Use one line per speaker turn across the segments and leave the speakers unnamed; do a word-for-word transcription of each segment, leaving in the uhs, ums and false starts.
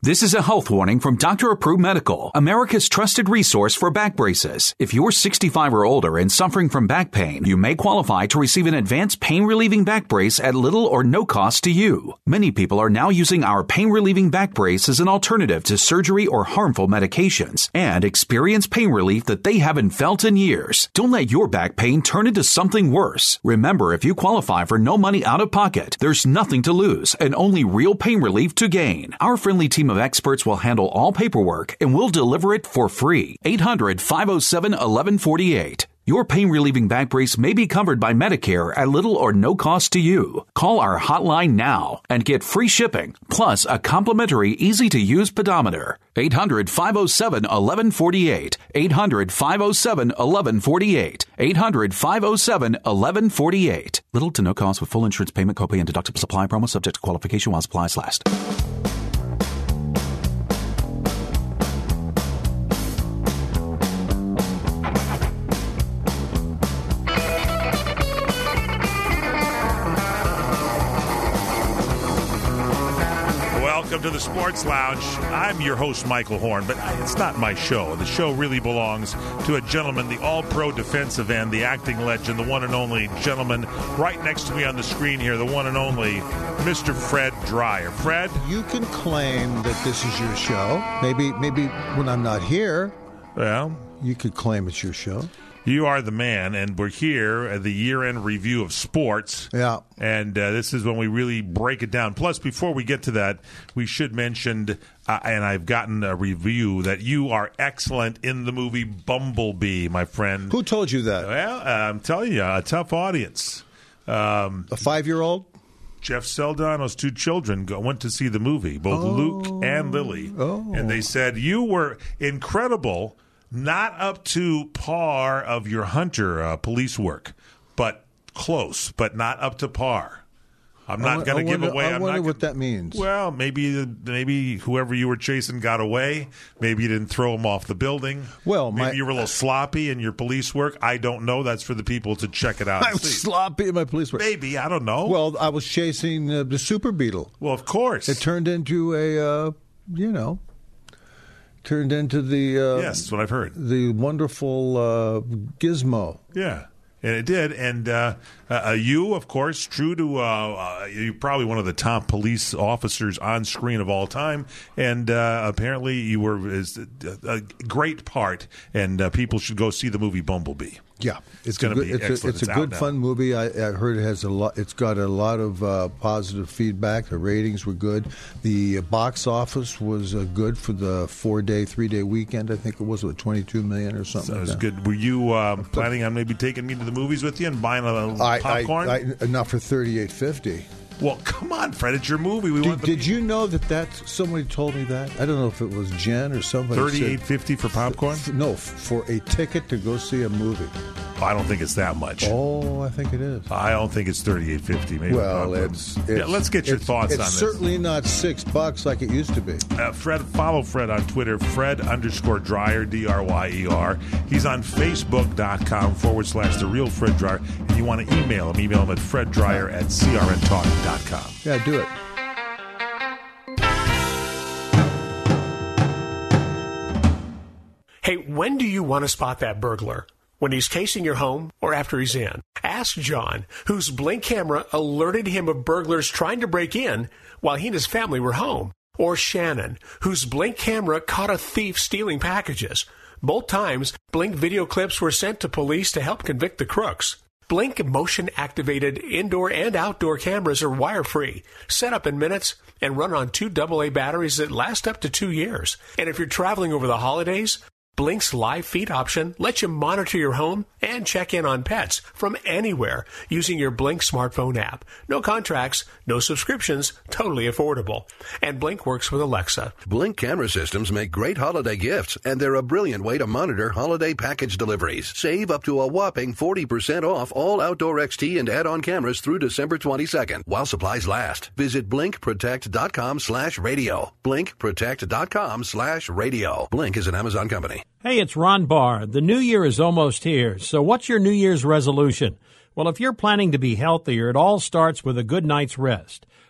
This is a health warning from Doctor Approved Medical, America's trusted resource for back braces. If you're sixty-five or older and suffering from back pain, you may qualify to receive an advanced pain-relieving back brace at little or no cost to you. Many people are now using our pain-relieving back brace as an alternative to surgery or harmful medications and experience pain relief that they haven't felt in years. Don't let your back pain turn into something worse. Remember, if you qualify for no money out of pocket, there's nothing to lose and only real pain relief to gain. Our friendly team of experts will handle all paperwork and will deliver it for free. eight hundred, five oh seven, eleven forty-eight. Your pain-relieving back brace may be covered by Medicare at little or no cost to you. Call our hotline now and get free shipping, plus a complimentary, easy-to-use pedometer. eight hundred, five oh seven, eleven forty-eight. eight hundred, five oh seven, eleven forty-eight. eight hundred, five oh seven, eleven forty-eight. Little to no cost with full insurance payment, copay, and deductible supply promo subject to qualification while supplies last.
Welcome to the Sports Lounge. I'm your host, Michael Horn, but it's not my show. The show really belongs to a gentleman, the all-pro defensive end, the acting legend, the one and only gentleman right next to me on the screen here, the one and only Mister Fred Dryer. Fred?
You can claim that this is your show. Maybe, maybe when I'm not here,
well,
you could claim it's your show.
You are the man, and we're here at the year-end review of sports.
Yeah.
And uh, this is when we really break it down. Plus, before we get to that, we should mention, uh, and I've gotten a review, that you are excellent in the movie Bumblebee, my friend.
Who told you that?
Well, uh, I'm telling you, a tough audience. Um,
a five-year-old?
Jeff Saldano's two children go, went to see the movie, both
oh.
Luke and Lily.
Oh.
And they said, you were incredible. Not up to par of your Hunter uh, police work, but close, but not up to par. I'm not going to give
wonder,
away.
I
I'm
wonder
not
what
gonna,
that means.
Well, maybe maybe whoever you were chasing got away. Maybe you didn't throw him off the building.
Well,
maybe
my,
you were a little sloppy in your police work. I don't know. That's for the people to check it out.
I was sloppy in my police work.
Maybe. I don't know.
Well, I was chasing uh, the Super Beetle.
Well, of course.
It turned into a, uh, you know... Turned into the uh,
yes, that's what I've heard.
The wonderful uh, Gizmo.
Yeah, and it did. And uh, uh, you, of course, true to uh, uh, you're probably one of the top police officers on screen of all time. And uh, apparently, you were is a great part. And uh, people should go see the movie Bumblebee.
Yeah,
it's going to be
it's
excellent.
A, it's,
it's
a good,
now.
fun movie. I, I heard it has a lot. It's got a lot of uh, positive feedback. The ratings were good. The box office was uh, good for the four-day, three-day weekend. I think it was what, twenty-two million or something.
So it was
like
good. Were you um, planning on maybe taking me to the movies with you and buying a
I,
popcorn?
I, I, not for thirty-eight fifty.
Well, come on, Fred. It's your movie. We
did,
want the
did you know that that somebody told me that? I don't know if it was Jen or somebody.
Thirty-eight fifty for popcorn?
F- no, for a ticket to go see a movie.
I don't think it's that much.
Oh, I think it is.
I don't think it's thirty-eight fifty. Maybe.
Well, it's, it's
yeah. Let's get your
it's,
thoughts
it's
on this.
It's certainly not six bucks like it used to be.
Uh, Fred, follow Fred on Twitter. Fred underscore Dryer, D R Y E R. He's on Facebook.com forward slash the real Fred Dryer. If you want to email him, email him at Fred Dryer at C R N talk dot com.
Yeah, do it.
Hey, when do you want to spot that burglar? When he's casing your home or after he's in? Ask John, whose Blink camera alerted him of burglars trying to break in while he and his family were home. Or Shannon, whose Blink camera caught a thief stealing packages. Both times, Blink video clips were sent to police to help convict the crooks. Blink motion-activated indoor and outdoor cameras are wire-free, set up in minutes, and run on two double A batteries that last up to two years. And if you're traveling over the holidays, Blink's live feed option lets you monitor your home and check in on pets from anywhere using your Blink smartphone app. No contracts, no subscriptions, totally affordable. And Blink works with Alexa.
Blink camera systems make great holiday gifts, and they're a brilliant way to monitor holiday package deliveries. Save up to a whopping forty percent off all outdoor X T and add-on cameras through December twenty-second while supplies last. Visit blinkprotect.com slash radio. blinkprotect.com slash radio. Blink is an Amazon company.
Hey, it's Ron Barr. The new year is almost here, so what's your New Year's resolution? Well, if you're planning to be healthier, it all starts with a good night's rest.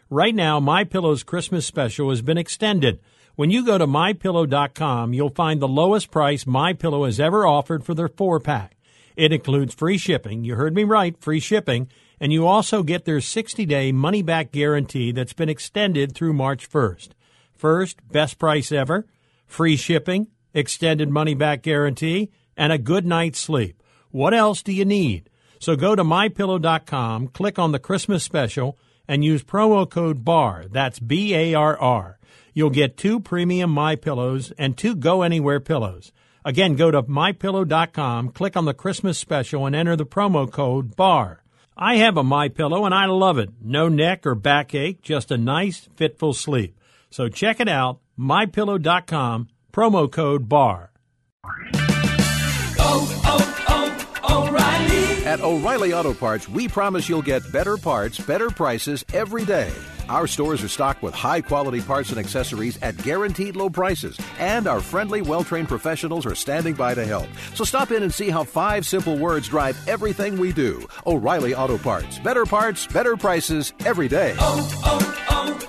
Right now, MyPillow's Christmas special has been extended. When you go to my pillow dot com, you'll find the lowest price MyPillow has ever offered for their four-pack. It includes free shipping. You heard me right, free shipping. And you also get their sixty-day money-back guarantee that's been extended through March first. First, best price ever, free shipping, extended money-back guarantee, and a good night's sleep. What else do you need? So go to my pillow dot com, click on the Christmas special, and use promo code B A R R. That's B A R R. You'll get two premium MyPillows and two Go Anywhere pillows. Again, go to my pillow dot com, click on the Christmas special, and enter the promo code B A R R. I have a MyPillow, and I love it. No neck or backache, just a nice, fitful sleep. So check it out, my pillow dot com, promo code B A R R.
Oh, oh, oh, O'Reilly.
At O'Reilly Auto Parts, we promise you'll get better parts, better prices every day. Our stores are stocked with high-quality parts and accessories at guaranteed low prices, and our friendly, well-trained professionals are standing by to help. So stop in and see how five simple words drive everything we do. O'Reilly Auto Parts. Better parts, better prices every day.
Oh,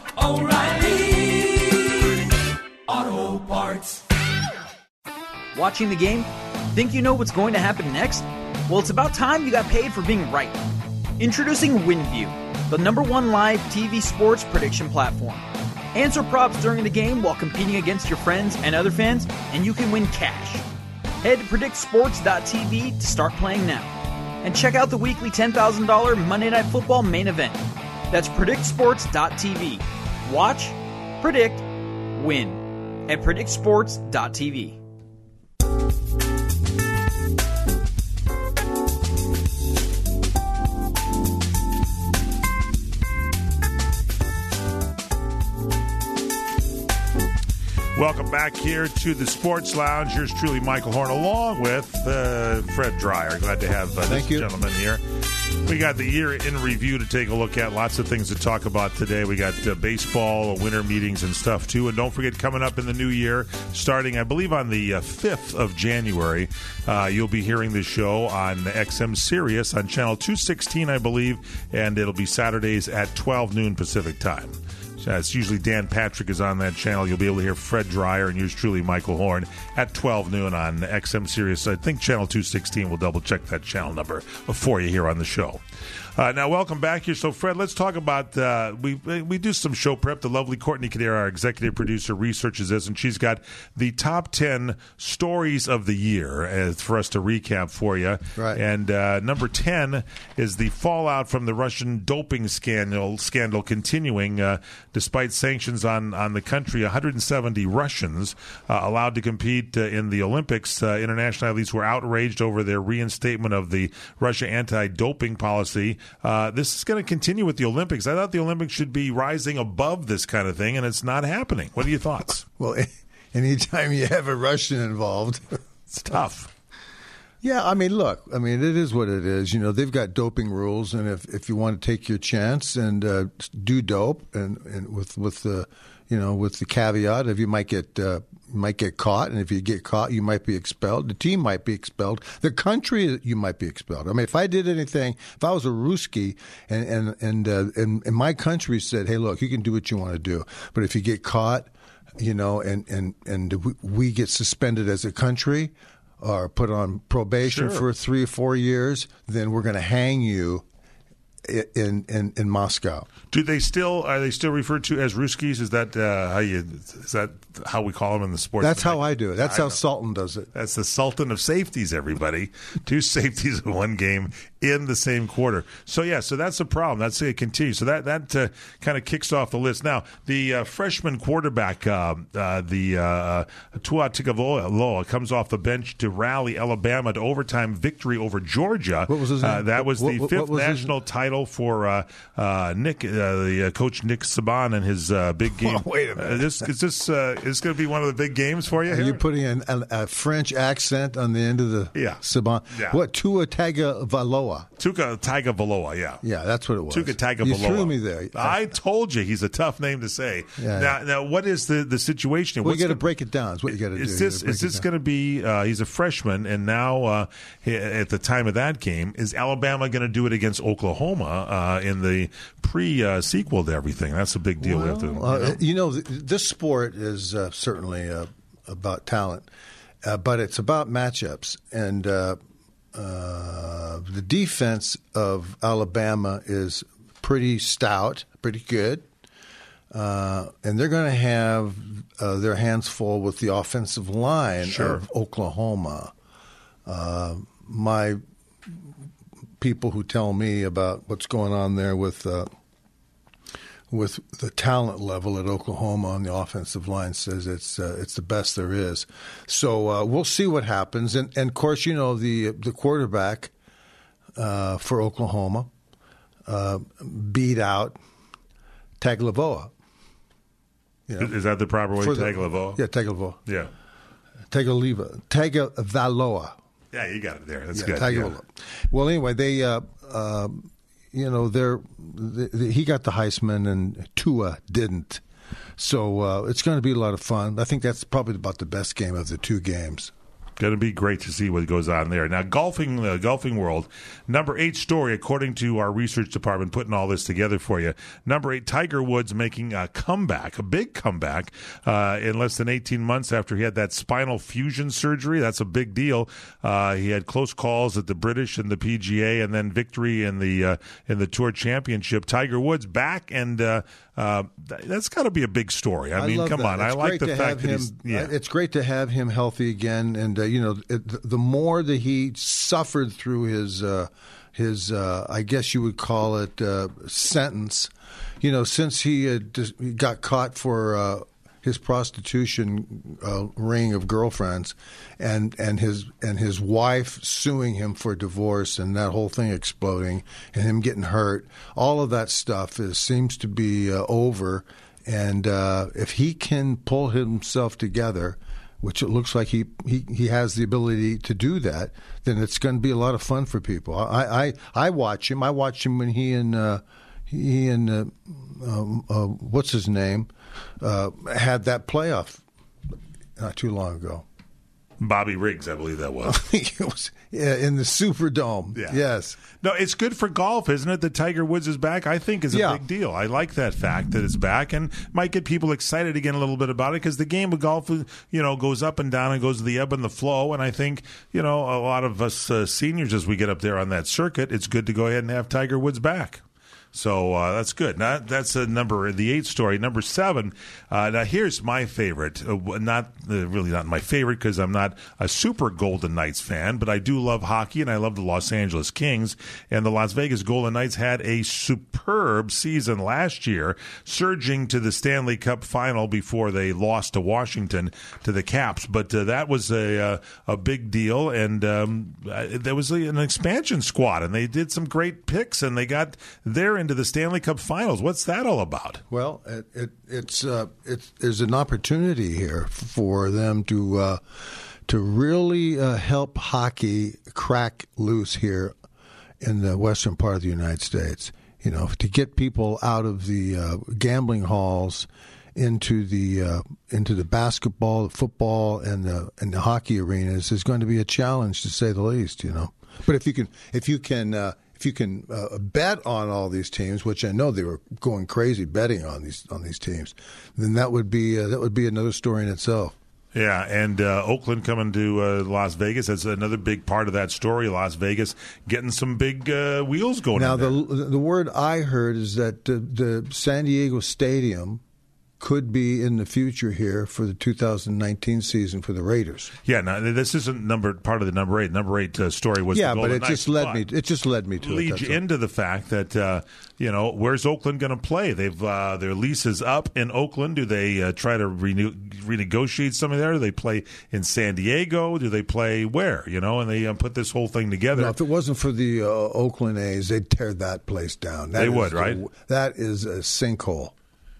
oh, oh, O'Reilly Auto Parts.
Watching the game? Think you know what's going to happen next? Well, it's about time you got paid for being right. Introducing WinView, the number one live T V sports prediction platform. Answer props during the game while competing against your friends and other fans, and you can win cash. Head to predict sports dot t v to start playing now. And check out the weekly ten thousand dollars Monday Night Football main event. That's predict sports dot t v. Watch, predict, win at predict sports dot t v.
Welcome back here to the Sports Lounge. Here's truly Michael Horn, along with uh, Fred Dreyer. Glad to have uh, this
you.
gentleman here. We got the year in review to take a look at. Lots of things to talk about today. We got uh, baseball, winter meetings, and stuff, too. And don't forget, coming up in the new year, starting, I believe, on the uh, fifth of January, uh, you'll be hearing the show on X M Sirius on Channel two sixteen, I believe, and it'll be Saturdays at twelve noon Pacific time. Uh, it's usually Dan Patrick is on that channel. You'll be able to hear Fred Dreyer and yours truly, Michael Horn, at twelve noon on X M Sirius. I think Channel two sixteen will double-check that channel number for you here on the show. Uh, now, welcome back here. So, Fred, let's talk about, uh, we we do some show prep. The lovely Courtney Kadar, our executive producer, researches this, and she's got the top ten stories of the year uh, for us to recap for you.
Right.
And uh, number ten is the fallout from the Russian doping scandal scandal continuing. Uh, despite sanctions on, on the country, one hundred seventy Russians uh, allowed to compete uh, in the Olympics. Uh, international athletes were outraged over their reinstatement of the Russia anti-doping policy. Uh, this is going to continue with the Olympics. I thought the Olympics should be rising above this kind of thing, and it's not happening. What are your thoughts?
Well, anytime you have a Russian involved,
it's tough.
Yeah, I mean, look, I mean, it is what it is. You know, they've got doping rules, and if, if you want to take your chance and uh, do dope, and, and with with the you know with the caveat of you might get uh, might get caught, and if you get caught, you might be expelled. The team might be expelled. The country, you might be expelled. I mean, if I did anything, if I was a Ruski, and and and, uh, and, and my country said, hey, look, you can do what you want to do, but if you get caught, you know, and and and we, we get suspended as a country, or put on probation
Sure.
for three or four years, then we're going to hang you in, in in Moscow.
Do they still are they still referred to as Ruskies? Is that uh, how you is that how we call them in the sports?
That's how I do it. That's
I
how
know.
Sultan does it.
That's the Sultan of safeties, everybody. Two safeties in one game in the same quarter. So, yeah, so that's the problem. That's it continues. So that, that uh, kind of kicks off the list. Now, the uh, freshman quarterback, uh, uh, the uh, Tua Tagovailoa, comes off the bench to rally Alabama to overtime victory over Georgia.
What was his
uh,
name?
That was
What-
the
what-
fifth
what was his-
national title for uh, uh, Nick, uh, the uh, coach Nick Saban and his uh, big game.
Oh, wait a minute.
Uh, this, is this uh, is going to be one of the big games for you
Are
here?
you putting an, a, a French accent on the end of the
Yeah.
Saban?
Yeah.
What, Tua Tagovailoa?
Tuka Tagovailoa, yeah.
Yeah, that's what it was.
Tuka Tagovailoa.
You threw me there.
I told you he's a tough name to say.
Yeah.
Now, now, what is the, the situation?
Well,
What's
you got to
the-
break it down. Is what you got to do.
Is
You
this
gotta break
is
it
this
down.
going to be? Uh, he's a freshman, and now uh, he- at the time of that game, is Alabama going to do it against Oklahoma? Oklahoma uh, in the pre-sequel uh, to everything. That's a big deal.
Well,
we have to, you know?
uh, you know, th- this sport is uh, certainly uh, about talent, uh, but it's about matchups. And uh, uh, the defense of Alabama is pretty stout, pretty good. Uh, and they're going to have uh, their hands full with the offensive line
sure.
of Oklahoma. Uh, my people who tell me about what's going on there with uh, with the talent level at Oklahoma on the offensive line says it's uh, it's the best there is. So uh, we'll see what happens. And, and of course, you know the the quarterback uh, for Oklahoma uh, beat out Tagovailoa. You know,
Is that the proper way, Tagovailoa?
Yeah, Tagovailoa.
Yeah.
Tagovailoa. Tagovailoa.
Yeah, you got it there. That's
yeah,
good.
Tagovailoa. Yeah. Well, anyway, they, uh, uh, you know, they're, they, they, he got the Heisman and Tua didn't. So uh, it's going to be a lot of fun. I think that's probably about the best game of the two games.
Going to be great to see what goes on there. Now, golfing, the golfing world, number eight story, according to our research department, putting all this together for you. Number eight, Tiger Woods making a comeback, a big comeback, uh, in less than eighteen months after he had that spinal fusion surgery. That's a big deal. Uh, he had close calls at the British and the P G A, and then victory in the uh, in the Tour Championship. Tiger Woods back, and uh, uh, that's got to be a big story. I, I mean, come
that.
on,
It's
I like the fact that
him,
he's yeah.
It's great to have him healthy again, and uh, you know, it, the more that he suffered through his uh, his uh, I guess you would call it uh, sentence, you know, since he had just, he got caught for uh, his prostitution uh, ring of girlfriends, and and his and his wife suing him for divorce, and that whole thing exploding, and him getting hurt. All of that stuff is seems to be uh, over, and uh, if he can pull himself together, which it looks like he, he, he has the ability to do that, then it's going to be a lot of fun for people. I I, I watch him. I watched him when he and uh, he and uh, um, uh, what's his name uh, had that playoff not too long ago.
Bobby Riggs, I believe that was.
It was yeah, in the Superdome.
Yeah.
Yes.
No, it's good for golf, isn't it? That Tiger Woods is back. I think is a
yeah.
big deal. I like that fact that it's back, and might get people excited again a little bit about it, because the game of golf, you know, goes up and down and goes to the ebb and the flow. And I think, you know, a lot of us uh, seniors, as we get up there on that circuit, it's good to go ahead and have Tiger Woods back. So uh, that's good. Now, that's a number, the eighth story. Number seven. Uh, now here's my favorite. Uh, not uh, really not my favorite, because I'm not a super Golden Knights fan, but I do love hockey, and I love the Los Angeles Kings. And the Las Vegas Golden Knights had a superb season last year, surging to the Stanley Cup final before they lost to Washington to the Caps. But uh, that was a uh, a big deal, and um, uh, there was a, an expansion squad, and they did some great picks, and they got there into the Stanley Cup Finals. What's that all about?
Well, it, it, it's uh, it's there's an opportunity here for them to uh, to really uh, help hockey crack loose here in the western part of the United States. You know, to get people out of the uh, gambling halls into the uh, into the basketball, the football, and the and the hockey arenas is going to be a challenge, to say the least. You know, but if you can if you can. Uh, If you can uh, bet on all these teams, which I know they were going crazy betting on these on these teams, then that would be uh, that would be another story in itself.
Yeah, and uh, Oakland coming to uh, Las Vegas. That's another big part of that story. Las Vegas getting some big uh, wheels going.
Now,
in
the the word I heard is that the, the San Diego Stadium could be in the future here for the two thousand nineteen season for the Raiders.
Yeah, now this isn't number part of the number eight. Number eight uh, story was
yeah,
the
but
Golden
it
Knights,
just led me. It just led me to
lead
it,
you
all.
into the fact that uh, you know, where's Oakland going to play? They've uh, their lease is up in Oakland. Do they uh, try to renew, renegotiate some of there? Do they play in San Diego? Do they play where? You know, and they uh, put this whole thing together.
No, if it wasn't for the uh, Oakland A's, they'd tear that place down. That
they
is
would,
the,
right?
That is a sinkhole.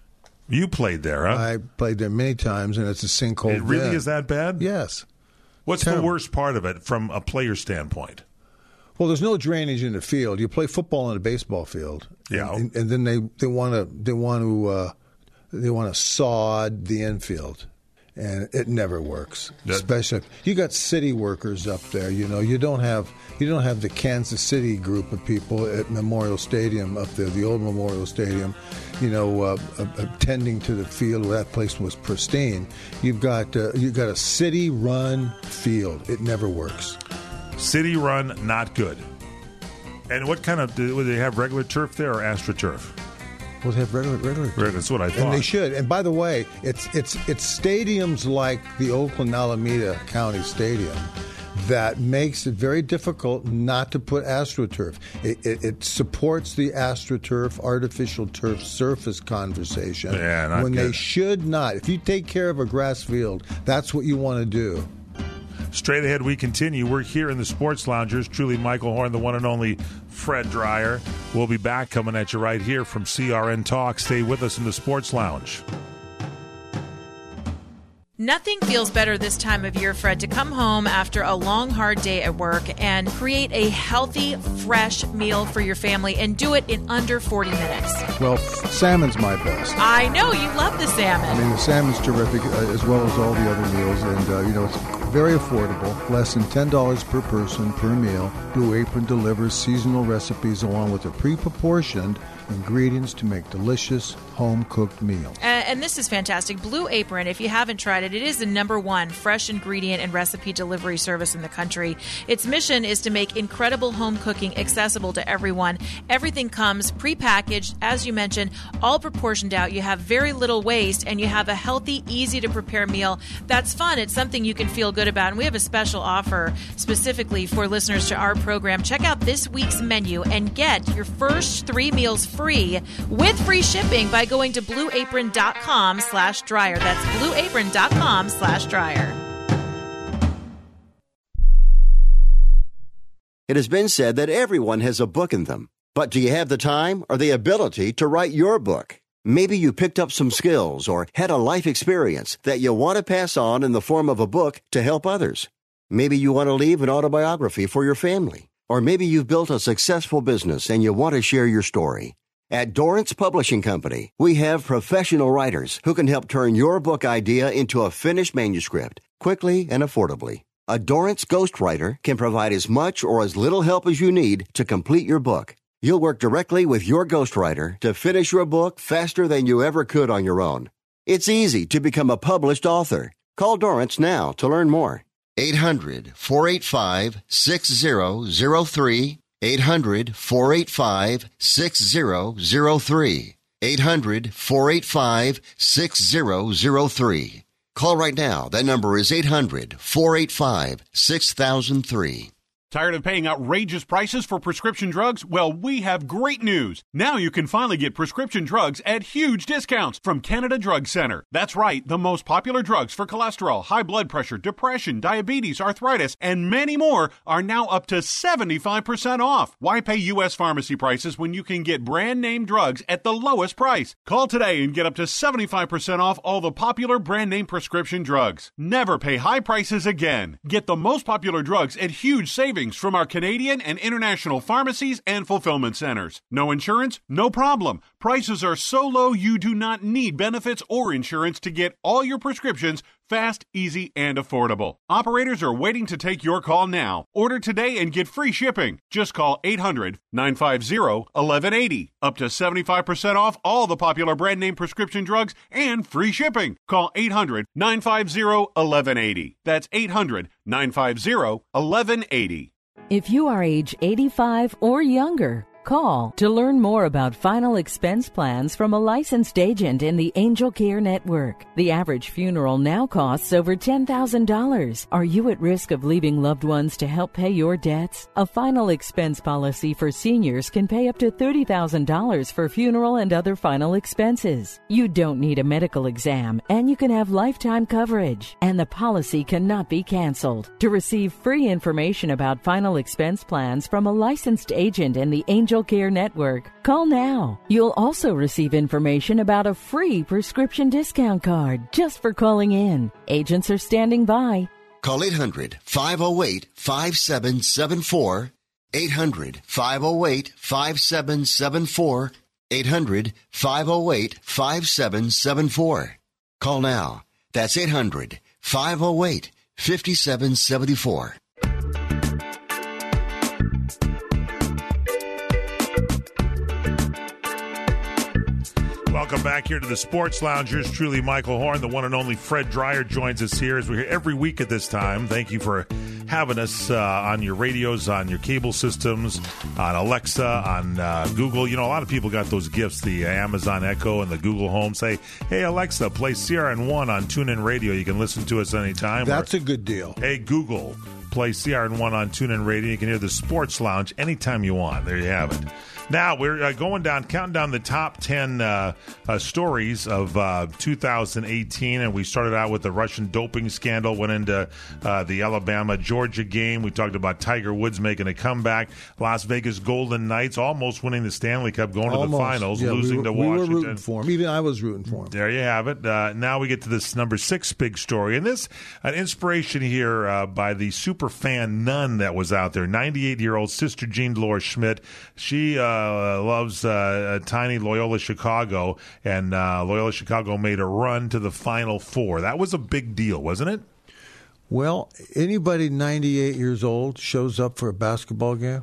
You played there, huh?
I played there many times, and it's a sinkhole.
It really
then.
is that bad?
Yes.
What's
Terrible.
the worst part of it from a player standpoint?
Well, there's no drainage in the field. You play football on a baseball field,
yeah,
and, and then they they want to they want to uh, they want to sod the infield, and it never works. Especially you got city workers up there. You know, you don't have you don't have the Kansas City group of people at Memorial Stadium up there, the old Memorial Stadium. You know, uh, uh, tending to the field where that place was pristine. You've got uh, you've got a city-run field. It never works.
City-run, not good. And what kind of do they have? Regular turf there or AstroTurf?
Well, they have regular, regular.
Right, that's what I thought.
And they should. And by the way, it's it's it's stadiums like the Oakland Alameda County Stadium that makes it very difficult not to put AstroTurf. It, it, it supports the AstroTurf, artificial turf surface conversation
yeah, not
when
good.
they should not. If you take care of a grass field, that's what you want to do.
Straight ahead, we continue. We're here in the Sports Loungers. Truly, Michael Horn, the one and only Fred Dreyer. We'll be back coming at you right here from C R N Talk. Stay with us in the Sports Lounge.
Nothing feels better this time of year, Fred, to come home after a long, hard day at work and create a healthy, fresh meal for your family and do it in under forty minutes.
Well, salmon's my best.
I know, you love the salmon.
I mean, the salmon's terrific, uh, as well as all the other meals, and, uh, you know, it's very affordable, less than ten dollars per person per meal. Blue Apron delivers seasonal recipes along with a pre-proportioned ingredients to make delicious home-cooked meals.
Uh, and this is fantastic. Blue Apron, if you haven't tried it, it is the number one fresh ingredient and recipe delivery service in the country. Its mission is to make incredible home cooking accessible to everyone. Everything comes prepackaged, as you mentioned, all proportioned out. You have very little waste, and you have a healthy, easy-to-prepare meal that's fun. It's something you can feel good about. And we have a special offer specifically for listeners to our program. Check out this week's menu and get your first three meals free with free shipping by going to blueapron.com slash dryer. That's blueapron.com slash dryer.
It has been said that everyone has a book in them. But do you have the time or the ability to write your book? Maybe you picked up some skills or had a life experience that you want to pass on in the form of a book to help others. Maybe you want to leave an autobiography for your family. Or maybe you've built a successful business and you want to share your story. At Dorrance Publishing Company, we have professional writers who can help turn your book idea into a finished manuscript quickly and affordably. A Dorrance ghostwriter can provide as much or as little help as you need to complete your book. You'll work directly with your ghostwriter to finish your book faster than you ever could on your own. It's easy to become a published author. Call Dorrance now to learn more. eight hundred, four eight five, six zero zero three. eight hundred, four eight five, six zero zero three. eight hundred, four eight five, six zero zero three. Call right now. That number is eight hundred, four eight five, six thousand three.
Tired of paying outrageous prices for prescription drugs? Well, we have great news. Now you can finally get prescription drugs at huge discounts from Canada Drug Center. That's right, the most popular drugs for cholesterol, high blood pressure, depression, diabetes, arthritis, and many more are now up to seventy-five percent off. Why pay U S pharmacy prices when you can get brand name drugs at the lowest price? Call today and get up to seventy-five percent off all the popular brand name prescription drugs. Never pay high prices again. Get the most popular drugs at huge savings from our Canadian and international pharmacies and fulfillment centers. No insurance? No problem. Prices are so low you do not need benefits or insurance to get all your prescriptions fast, easy, and affordable. Operators are waiting to take your call now. Order today and get free shipping. Just call eight hundred, nine five zero, one one eight zero. Up to seventy-five percent off all the popular brand name prescription drugs and free shipping. Call eight hundred, nine five zero, one one eight zero. That's eight hundred, nine five zero, one one eight zero.
If you are age eighty-five or younger, call to learn more about final expense plans from a licensed agent in the Angel Care Network. The average funeral now costs over ten thousand dollars. Are you at risk of leaving loved ones to help pay your debts? A final expense policy for seniors can pay up to thirty thousand dollars for funeral and other final expenses. You don't need a medical exam, and you can have lifetime coverage, and the policy cannot be canceled. To receive free information about final expense plans from a licensed agent in the Angel Care Network, call now. You'll also receive information about a free prescription discount card just for calling in. Agents are standing by.
Call eight hundred, five oh eight, five seven seven four. eight hundred, five oh eight, five seven seven four. eight hundred, five oh eight, five seven seven four. Call now. That's eight hundred, five oh eight, five seven seven four.
Welcome back here to the Sports Lounge. Yours truly, Michael Horn. The one and only Fred Dreyer joins us here as we're here every week at this time. Thank you for having us uh, on your radios, on your cable systems, on Alexa, on uh, Google. You know, a lot of people got those gifts, the Amazon Echo and the Google Home. Say, hey, Alexa, play C R N one on TuneIn Radio. You can listen to us anytime.
That's
or,
a good deal.
Hey, Google, play C R N one on TuneIn Radio. You can hear the Sports Lounge anytime you want. There you have it. Now, we're uh, going down, counting down the top ten uh, uh, stories of uh, two thousand eighteen, and we started out with the Russian doping scandal, went into uh, the Alabama-Georgia game. We talked about Tiger Woods making a comeback. Las Vegas Golden Knights almost winning the Stanley Cup, going
almost.
to the finals,
yeah,
losing
we were,
to
we
Washington.
We were rooting for him. Even I was rooting for him.
There you have it. Uh, now we get to this number six big story, and this, an inspiration here uh, by the super fan nun that was out there, ninety-eight-year-old Sister Jean Dolores Schmidt. She uh, loves Uh, tiny Loyola Chicago, and uh, Loyola Chicago made a run to the Final Four. That was a big deal, wasn't it?
Well, anybody ninety-eight years old shows up for a basketball game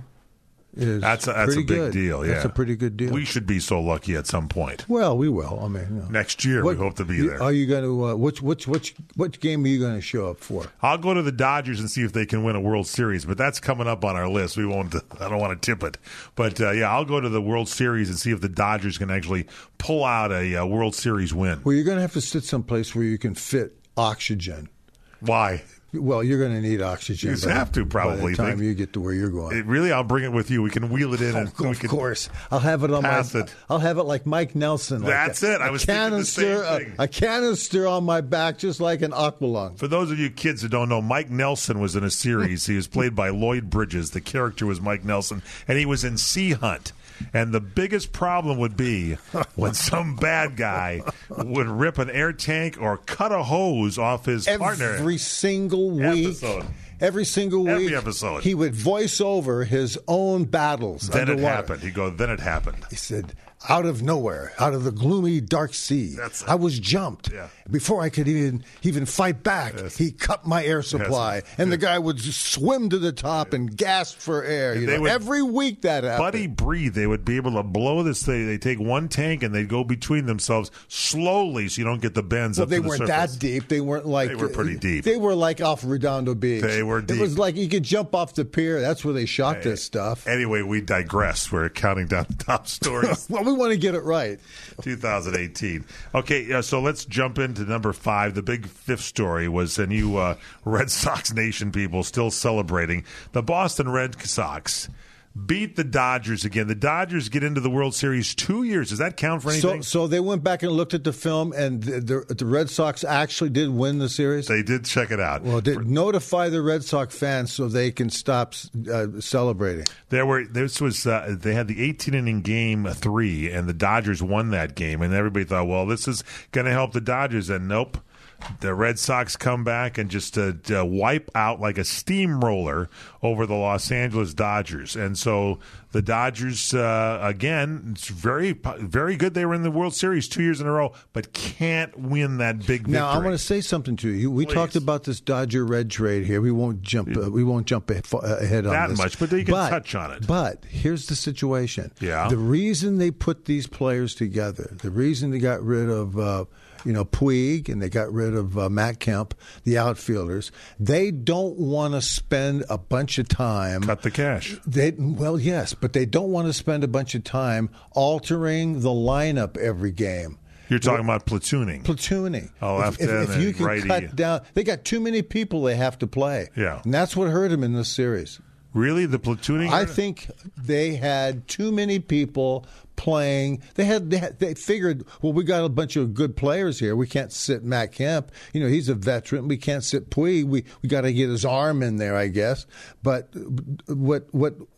is
that's a, that's
pretty
a big
good.
deal. Yeah,
that's a pretty good deal.
We should be so lucky at some point.
Well, we will. I mean, you know.
Next year
what,
we hope to be
you,
there.
Are you going to? Uh, which which which which game are you going to show up for?
I'll go to the Dodgers and see if they can win a World Series, but that's coming up on our list. We won't. I don't want to tip it, but uh, yeah, I'll go to the World Series and see if the Dodgers can actually pull out a, a World Series win.
Well, you're going to have to sit someplace where you can fit oxygen.
Why?
Well, you're going to need oxygen.
You have to probably.
By the time
think.
you get to where you're going.
It, really, I'll bring it with you. We can wheel it in.
Oh,
and
of
we can
course, I'll have it on my.
it.
I'll have it like Mike Nelson. Like
That's
a,
it. I
a
was
canister,
thinking the same thing.
A, a canister on my back, just like an aqualung.
For those of you kids who don't know, Mike Nelson was in a series. He was played by Lloyd Bridges. The character was Mike Nelson, and he was in Sea Hunt. And the biggest problem would be when some bad guy would rip an air tank or cut a hose off his
every
partner.
Every single week.
Episode.
Every single week.
Every episode.
He would voice over his own battles.
Then
underwater.
it happened. He'd go, then it happened.
He said, out of nowhere, out of the gloomy, dark sea, I was jumped.
Yeah.
Before I could even even fight back,
yes.
he cut my air supply. Yes. And the guy would just swim to the top and gasp for air. You know, would, every week that happened.
Buddy breathe. They would be able to blow this thing. They take one tank and they'd go between themselves slowly so you don't get the bends
well,
up
they
to the
weren't
surface.
that deep. They weren't like...
They were pretty deep.
They were like off Redondo Beach.
They were deep.
It was like you could jump off the pier. That's where they shot hey, this stuff.
Anyway, we digress. We're counting down the top stories.
Well, we want to get it right.
twenty eighteen. Okay, uh, so let's jump into number five. The big fifth story was, and you uh, Red Sox Nation people still celebrating, the Boston Red Sox beat the Dodgers again. The Dodgers get into the World Series two years. Does that count for anything?
So, so they went back and looked at the film, and the, the, the Red Sox actually did win the series?
They did check it out.
Well, did notify the Red Sox fans so they can stop uh, celebrating.
There were this was uh, they had the eighteen inning game three, and the Dodgers won that game, and everybody thought, well, this is going to help the Dodgers, and nope. The Red Sox come back and just uh, uh, wipe out like a steamroller over the Los Angeles Dodgers. And so the Dodgers, uh, again, it's very, very good. They were in the World Series two years in a row, but can't win that big victory.
Now, I want to say something to you. We
Please.
talked about this Dodger Red trade here. We won't jump. Uh, we won't jump ahead on
that
this.
much, but you can
but,
touch on it.
But here's the situation.
Yeah.
The reason they put these players together, the reason they got rid of uh, you know, Puig, and they got rid of uh, Matt Kemp, the outfielders. They don't want to spend a bunch of time.
Cut the cash.
They, well, yes, but they don't want to spend a bunch of time altering the lineup every game.
You're talking well, about platooning.
Platooning.
Oh,
if, if, if you can righty. cut down, they got too many people they have to play.
Yeah,
and that's what hurt them in this series.
Really, the platooning?
I think they had too many people playing. They had, they had they figured, well, we got a bunch of good players here. We can't sit Matt Kemp. You know, he's a veteran. We can't sit Puig. We we got to get his arm in there, I guess. But what what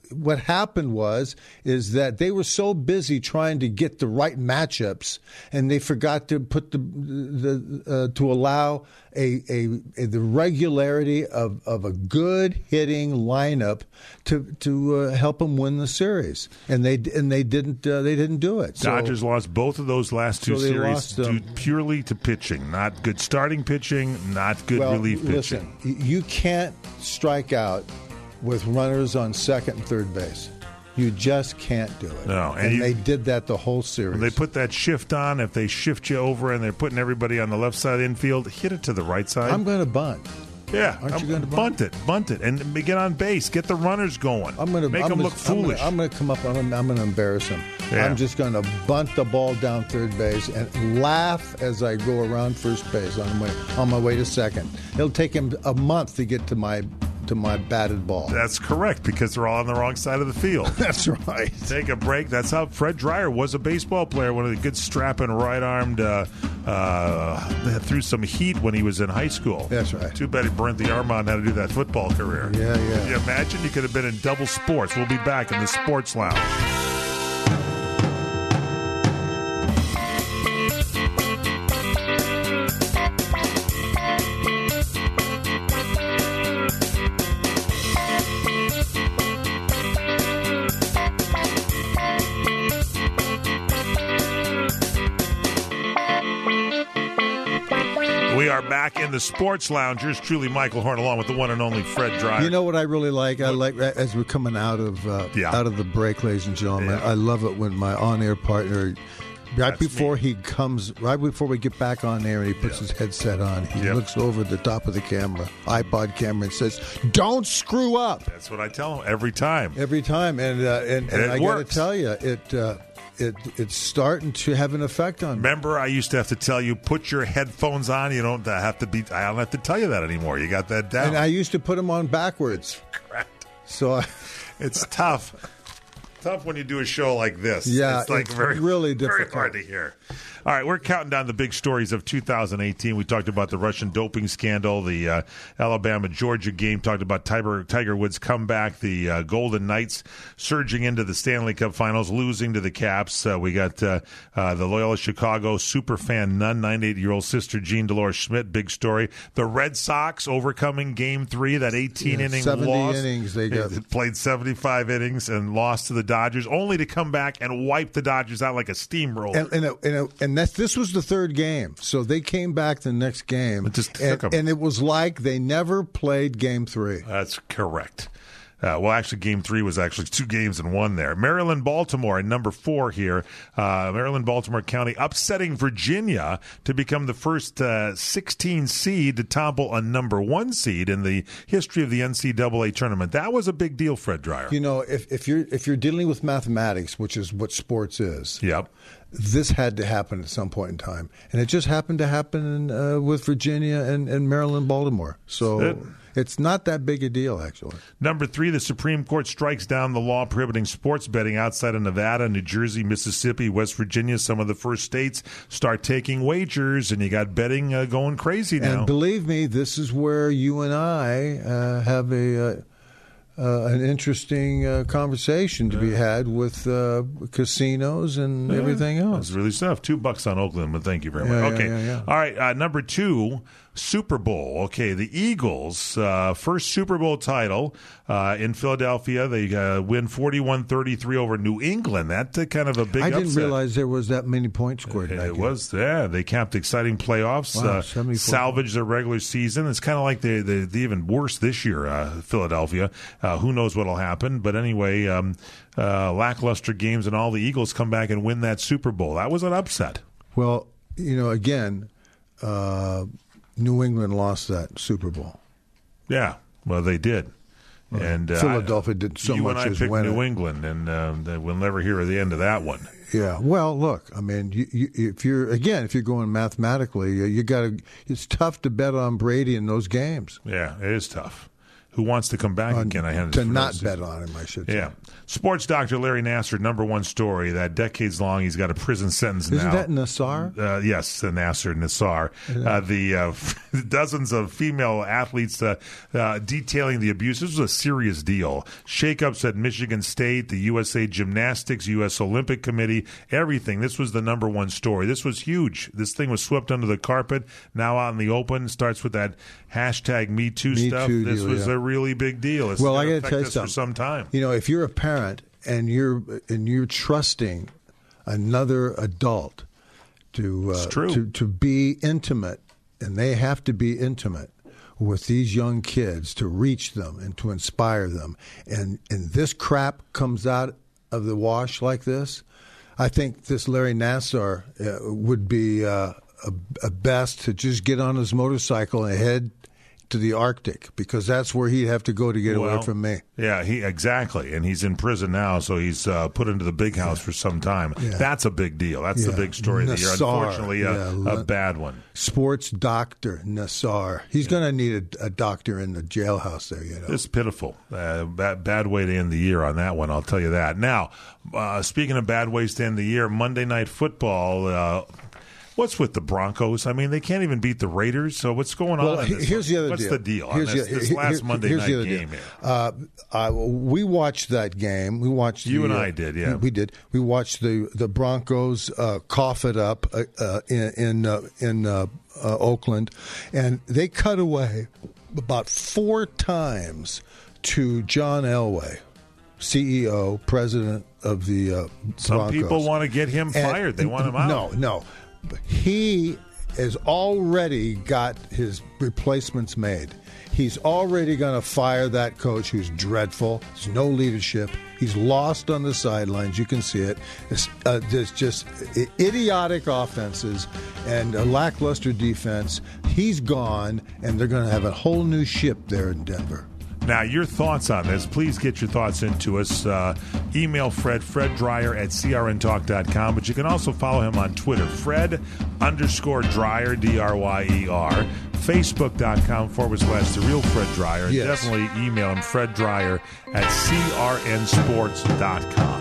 what happened was is that they were so busy trying to get the right matchups, and they forgot to put the the uh, to allow a, a, a the regularity of, of a good hitting lineup to to uh, help them win the series, and they and they didn't uh, they didn't do it. So,
Dodgers lost both of those last two
so they
series
lost,
due
um,
purely to pitching. Not good starting pitching, not good
well,
relief pitching.
Listen, you can't strike out with runners on second and third base. You just can't do it.
No, and,
and
you,
they did that the whole series.
When they put that shift on, if they shift you over and they're putting everybody on the left side of the infield, hit it to the right side.
I'm going to bunt.
Yeah,
aren't
I'm,
you going to
bunt?
bunt
it, bunt it, and get on base. Get the runners going.
I'm going to
make
I'm
them
gonna,
look foolish.
I'm going to come up. I'm going I'm to embarrass them.
Yeah.
I'm just going to bunt the ball down third base and laugh as I go around first base on my on my way to second. It'll take him a month to get to my to my batted ball.
That's correct, because they're all on the wrong side of the field.
That's right.
Take a break. That's how Fred Dreyer was a baseball player. One of the good strapping right-armed, uh, uh, threw some heat when he was in high school.
That's right.
Too bad he burnt the arm on how to do that football career.
Yeah, yeah.
Can you imagine? You could have been in double sports. We'll be back in the Sports Lounge. We are back in the Sports Loungers. Truly, Michael Horn, along with the one and only Fred Dreyer.
You know what I really like? I like as we're coming out of uh,
Yeah.
out of the break, ladies and gentlemen.
Yeah.
I love it when my on-air partner, right
That's
before
me.
he comes, right before we get back on air, and he puts
Yeah.
his headset on, he
Yep.
looks over the top of the camera, iPod camera, and says, "Don't screw up."
That's what I tell him every time.
Every time, and uh, and,
And
and
it
I got to
works.
tell you, it uh, it it's starting to have an effect on me.
Remember, I used to have to tell you, put your headphones on. You don't have to be. I don't have to tell you that anymore. You got that down.
And I used to put them on backwards.
Correct.
So I,
It's tough. Tough when you do a show like this.
Yeah,
it's like
it's
very,
really
very
difficult.
hard to hear. All right, we're counting down the big stories of two thousand eighteen. We talked about the Russian doping scandal, the uh, Alabama-Georgia game, talked about Tiger, Tiger Woods' comeback, the uh, Golden Knights surging into the Stanley Cup Finals, losing to the Caps. Uh, we got uh, uh, the Loyola Chicago superfan nun, ninety-eight-year-old sister Jean Dolores Schmidt, big story. The Red Sox overcoming Game three, that eighteen-inning
Yeah, seventy
loss.
innings they got.
Played seventy-five innings and lost to the Dodgers, only to come back and wipe the Dodgers out like a steamroller.
And and, uh, and, uh, and that's this was the third game, so they came back the next game,
It just
and,
took 'em.
and it was like they never played Game Three.
That's correct. Uh, well, actually, Game Three was actually two games in one there. Maryland, Baltimore, and number four here. Uh, Maryland, Baltimore County upsetting Virginia to become the first uh, sixteen seed to topple a number one seed in the history of the N C double A tournament. That was a big deal, Fred Dreyer.
You know, if, if you're if you're dealing with mathematics, which is what sports is,
Yep.
this had to happen at some point in time, and it just happened to happen uh, with Virginia and, and Maryland, Baltimore. So
It-
it's not that big a deal, actually.
Number three, the Supreme Court strikes down the law prohibiting sports betting outside of Nevada, New Jersey, Mississippi, West Virginia. Some of the first states start taking wagers, and you got betting uh, going crazy now.
And believe me, this is where you and I uh, have a. Uh, Uh, an interesting uh, conversation to be had with uh, casinos and
Yeah.
everything else.
That's really stuff. Two bucks on Oakland, but thank you very
Yeah,
much.
yeah,
Okay.
yeah, yeah.
All right. Uh, number two, Super Bowl. Okay. The Eagles, uh, first Super Bowl title uh, in Philadelphia. They uh, win forty-one thirty-three over New England. That's uh, kind of a big
I didn't
upset.
realize there was that many points scored. in that
It
game.
was, yeah. They capped exciting playoffs,
Wow,
uh,
seventy-four
salvaged their regular season. It's kind of like the, the, the even worse this year, uh, Philadelphia. Uh, who knows what will happen? But anyway, um, uh, lackluster games, and all the Eagles come back and win that Super Bowl. That was an upset.
Well, you know, again, uh, New England lost that Super Bowl.
Yeah, well, they did. And uh,
Philadelphia did so
you
much
and I
as
picked
win
New
it.
England, and um, they- we'll never hear the end of that one.
Yeah. Well, look, I mean, you, you, if you're again, if you're going mathematically, you, you got to. It's tough to bet on Brady in those games.
Yeah, it is tough. who wants to come back
On,
again. I had
to not bet on him, I should say.
Yeah. Sports doctor Larry Nassar, number one story, that decades long, he's got a prison sentence
Isn't
now.
that Nassar?
Uh, yes, Nassar, Nassar.
Yeah.
Uh, the uh, dozens of female athletes uh, uh, detailing the abuse. This was a serious deal. Shakeups at Michigan State, the U S A Gymnastics, U S Olympic Committee, everything. This was the number one story. This was huge. This thing was swept under the carpet, now out in the open. Starts with that hashtag Me Too
Me
stuff.
Too
this
deal,
was
yeah.
a really big deal. It's
well, I
got
got to tell you something.
For some time.
You know, if you're a parent and you're and you're trusting another adult to uh, to to be intimate, and they have to be intimate with these young kids to reach them and to inspire them, and and this crap comes out of the wash like this, I think this Larry Nassar uh, would be uh, a, a best to just get on his motorcycle and head to the Arctic, because that's where he'd have to go to get
well,
away from me.
Yeah, he exactly, and he's in prison now, so he's uh, put into the big house yeah. for some time. Yeah. That's a big deal. That's yeah. the big story
Nassar,
of the year. Unfortunately, a,
yeah.
a bad one.
Sports doctor Nassar. He's yeah. going to need a, a doctor in the jailhouse there. You know,
it's pitiful. Uh, bad, bad way to end the year on that one. I'll tell you that. Now, uh, speaking of bad ways to end the year, Monday Night Football. Uh, What's with the Broncos? I mean, they can't even beat the Raiders. So what's going
well,
on?
Here's
one?
the other
what's
deal.
the deal
here's
on this,
the,
this
here,
last Monday
here's
night
the other
game
deal.
here?
Uh, uh, we watched that game. We watched
you
the,
and
uh,
I did. Yeah,
we did. We watched the the Broncos uh, cough it up uh, uh, in in, uh, in uh, uh, Oakland, and they cut away about four times to John Elway, C E O, president of the uh,
Some
Broncos.
people want to get him fired. And, they want him out.
No, no. He has already got his replacements made. He's already going to fire that coach who's dreadful. There's no leadership. He's lost on the sidelines. You can see it. It's, uh, there's just idiotic offenses and a lackluster defense. He's gone, and they're going to have a whole new ship there in Denver.
Now, your thoughts on this, please get your thoughts into us. Uh, email Fred, Fred Dreyer at C R N talk dot com, but you can also follow him on Twitter, Fred underscore Dreyer, D R Y E R, Facebook.com forward slash The Real Fred Dreyer.
Yes.
Definitely email him, Fred Dreyer at C R N sports dot com.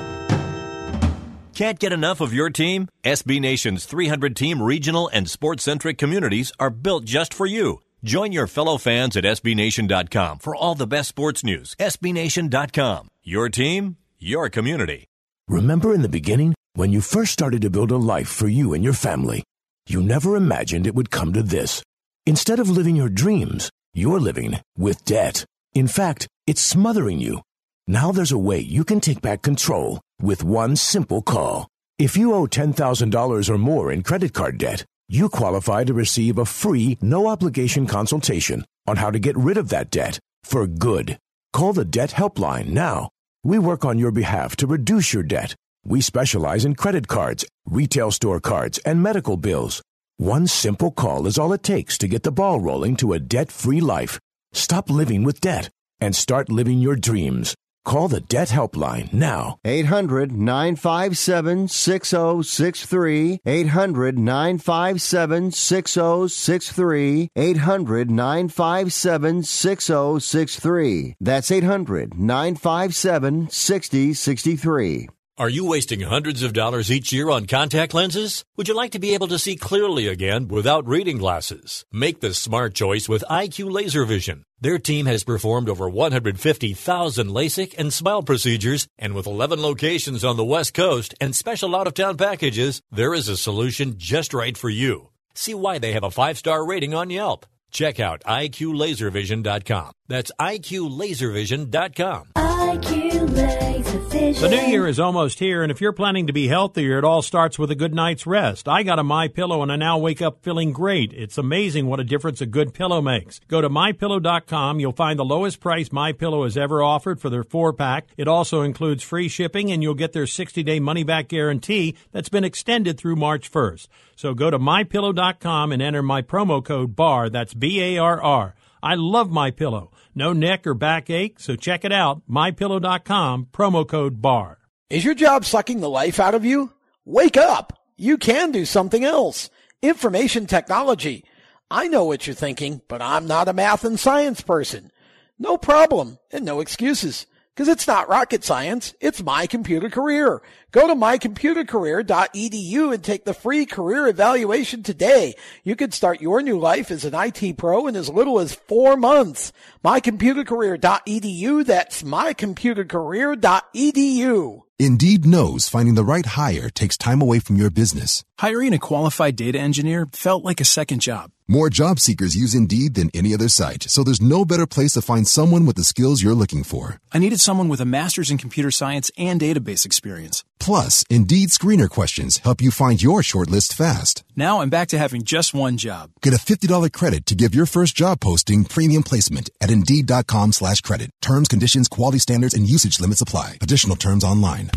Can't get enough of your team? S B Nation's three hundred team regional and sports-centric communities are built just for you. Join your fellow fans at S B Nation dot com for all the best sports news. S B Nation dot com. Your team, your community.
Remember in the beginning, when you first started to build a life for you and your family, you never imagined it would come to this. Instead of living your dreams, you're living with debt. In fact, it's smothering you. Now there's a way you can take back control with one simple call. If you owe ten thousand dollars or more in credit card debt, you qualify to receive a free, no-obligation consultation on how to get rid of that debt for good. Call the Debt Helpline now. We work on your behalf to reduce your debt. We specialize in credit cards, retail store cards, and medical bills. One simple call is all it takes to get the ball rolling to a debt-free life. Stop living with debt and start living your dreams. Call the Debt Helpline now.
eight hundred nine five seven six zero six three. eight hundred nine five seven six zero six three. eight hundred nine five seven six zero six three. That's eight hundred nine five seven six zero six three.
Are you wasting hundreds of dollars each year on contact lenses? Would you like to be able to see clearly again without reading glasses? Make the smart choice with I Q Laser Vision. Their team has performed over one hundred fifty thousand LASIK and SMILE procedures, and with eleven locations on the West Coast and special out-of-town packages, there is a solution just right for you. See why they have a five-star rating on Yelp. Check out I Q laser vision dot com. That's I Q laser vision dot com.
I Q Laser Vision.
The new year is almost here, and if you're planning to be healthier, it all starts with a good night's rest. I got a MyPillow, and I now wake up feeling great. It's amazing what a difference a good pillow makes. Go to my pillow dot com. You'll find the lowest price MyPillow has ever offered for their four-pack. It also includes free shipping, and you'll get their sixty-day money-back guarantee that's been extended through March first. So go to my pillow dot com and enter my promo code BARR. That's B A R R. I love MyPillow. No neck or back ache, so check it out. my pillow dot com, promo code BARR.
Is your job sucking the life out of you? Wake up. You can do something else. Information technology. I know what you're thinking, but I'm not a math and science person. No problem, and no excuses. Because it's not rocket science, it's My Computer Career. Go to my computer career dot e d u and take the free career evaluation today. You can start your new life as an I T pro in as little as four months. my computer career dot e d u, that's my computer career dot e d u.
Indeed knows finding the right hire takes time away from your business.
Hiring a qualified data engineer felt like a second job.
More job seekers use Indeed than any other site, so there's no better place to find someone with the skills you're looking for.
I needed someone with a master's in computer science and database experience.
Plus, Indeed screener questions help you find your shortlist fast.
Now I'm back to having just one job.
Get a fifty dollars credit to give your first job posting premium placement at Indeed.com slash credit. Terms, conditions, quality standards, and usage limits apply. Additional terms online.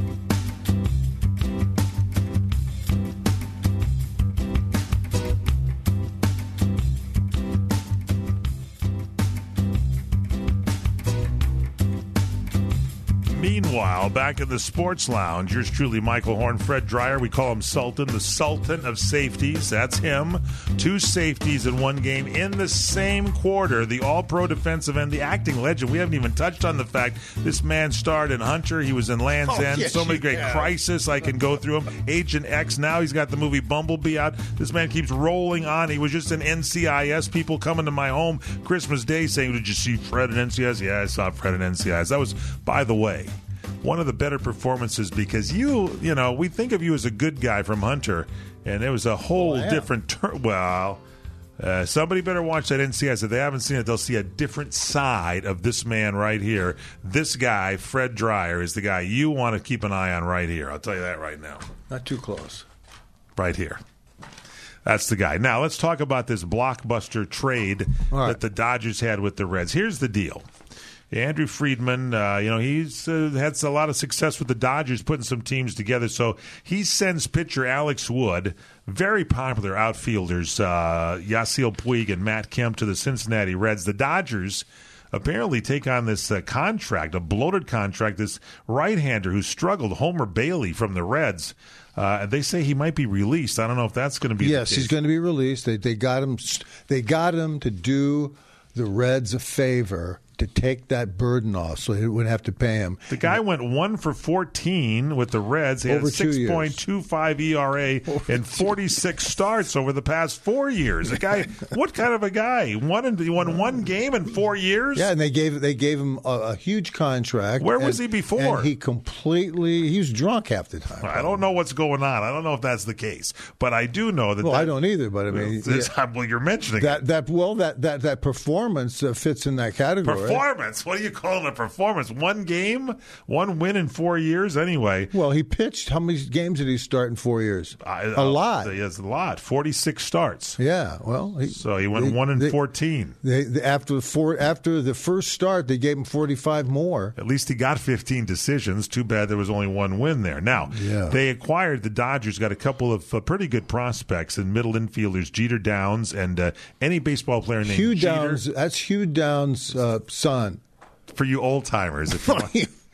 Meanwhile, back in the sports lounge, yours truly, Michael Horn, Fred Dreyer. We call him Sultan, the Sultan of safeties. That's him. Two safeties in one game in the same quarter. The all-pro defensive end, the acting legend. We haven't even touched on the fact this man starred in Hunter. He was in Land's
Oh,
End.
yes,
so many
you
great
have.
Crisis I can go through him. Agent X. Now he's got the movie Bumblebee out. This man keeps rolling on. He was just in N C I S. People coming to my home Christmas Day saying, "Did you see Fred in N C I S?" Yeah, I saw Fred in N C I S. That was, by the way, one of the better performances because you, you know, we think of you as a good guy from Hunter, and it was a whole
Well, I am.
different turn. Well, uh, somebody better watch that N C I S. If they haven't seen it, they'll see a different side of this man right here. This guy, Fred Dreyer, is the guy you want to keep an eye on right here. I'll tell you that right now.
Not too close.
Right here. That's the guy. Now, let's talk about this blockbuster trade
All right.
that the Dodgers had with the Reds. Here's the deal. Andrew Friedman, uh, you know, he's uh, had a lot of success with the Dodgers putting some teams together. So he sends pitcher Alex Wood, very popular outfielders, uh, Yasiel Puig and Matt Kemp, to the Cincinnati Reds. The Dodgers apparently take on this uh, contract, a bloated contract, this right-hander who struggled, Homer Bailey from the Reds. Uh, they say he might be released. I don't know if that's going to be
Yes,
the case.
he's going to be released. They they got him. They got him to do the Reds a favor to take that burden off, so he wouldn't have to pay him.
The guy went one for fourteen with the Reds. He had a
Over two
six point two five E R A and forty-six starts over the past four years. The guy, what kind of a guy? He won, in, he won one game in four years?
Yeah, and they gave they gave him a, a huge contract.
Where was
and-
he before?
And he completely he was drunk half the time.
I don't know what's going on. I don't know if that's the case. But I do know that.
Well,
that,
I don't either. But I mean,
It's-
yeah,
well, you're mentioning
that
it.
that well that that that performance uh, fits in that category.
Performance. What do you call it a performance? One game, one win in four years. Anyway,
Well, he pitched. How many games did he start in four years?
I-
a lot.
Yes, a lot. Forty-six starts.
Yeah. Well, he,
So he went
they-
one in
they-
fourteen.
They, they, after the four, after the first start, they gave him forty-five more.
At least he got fifteen decisions. Too bad there was only one win there. Now,
Yeah.
they acquired, the Dodgers got a couple of uh, pretty good prospects in middle infielders, Jeter Downs, and uh, any baseball player named
Hugh
Jeter.
Downs. That's Hugh Downs' uh, son.
For you old-timers, if you want.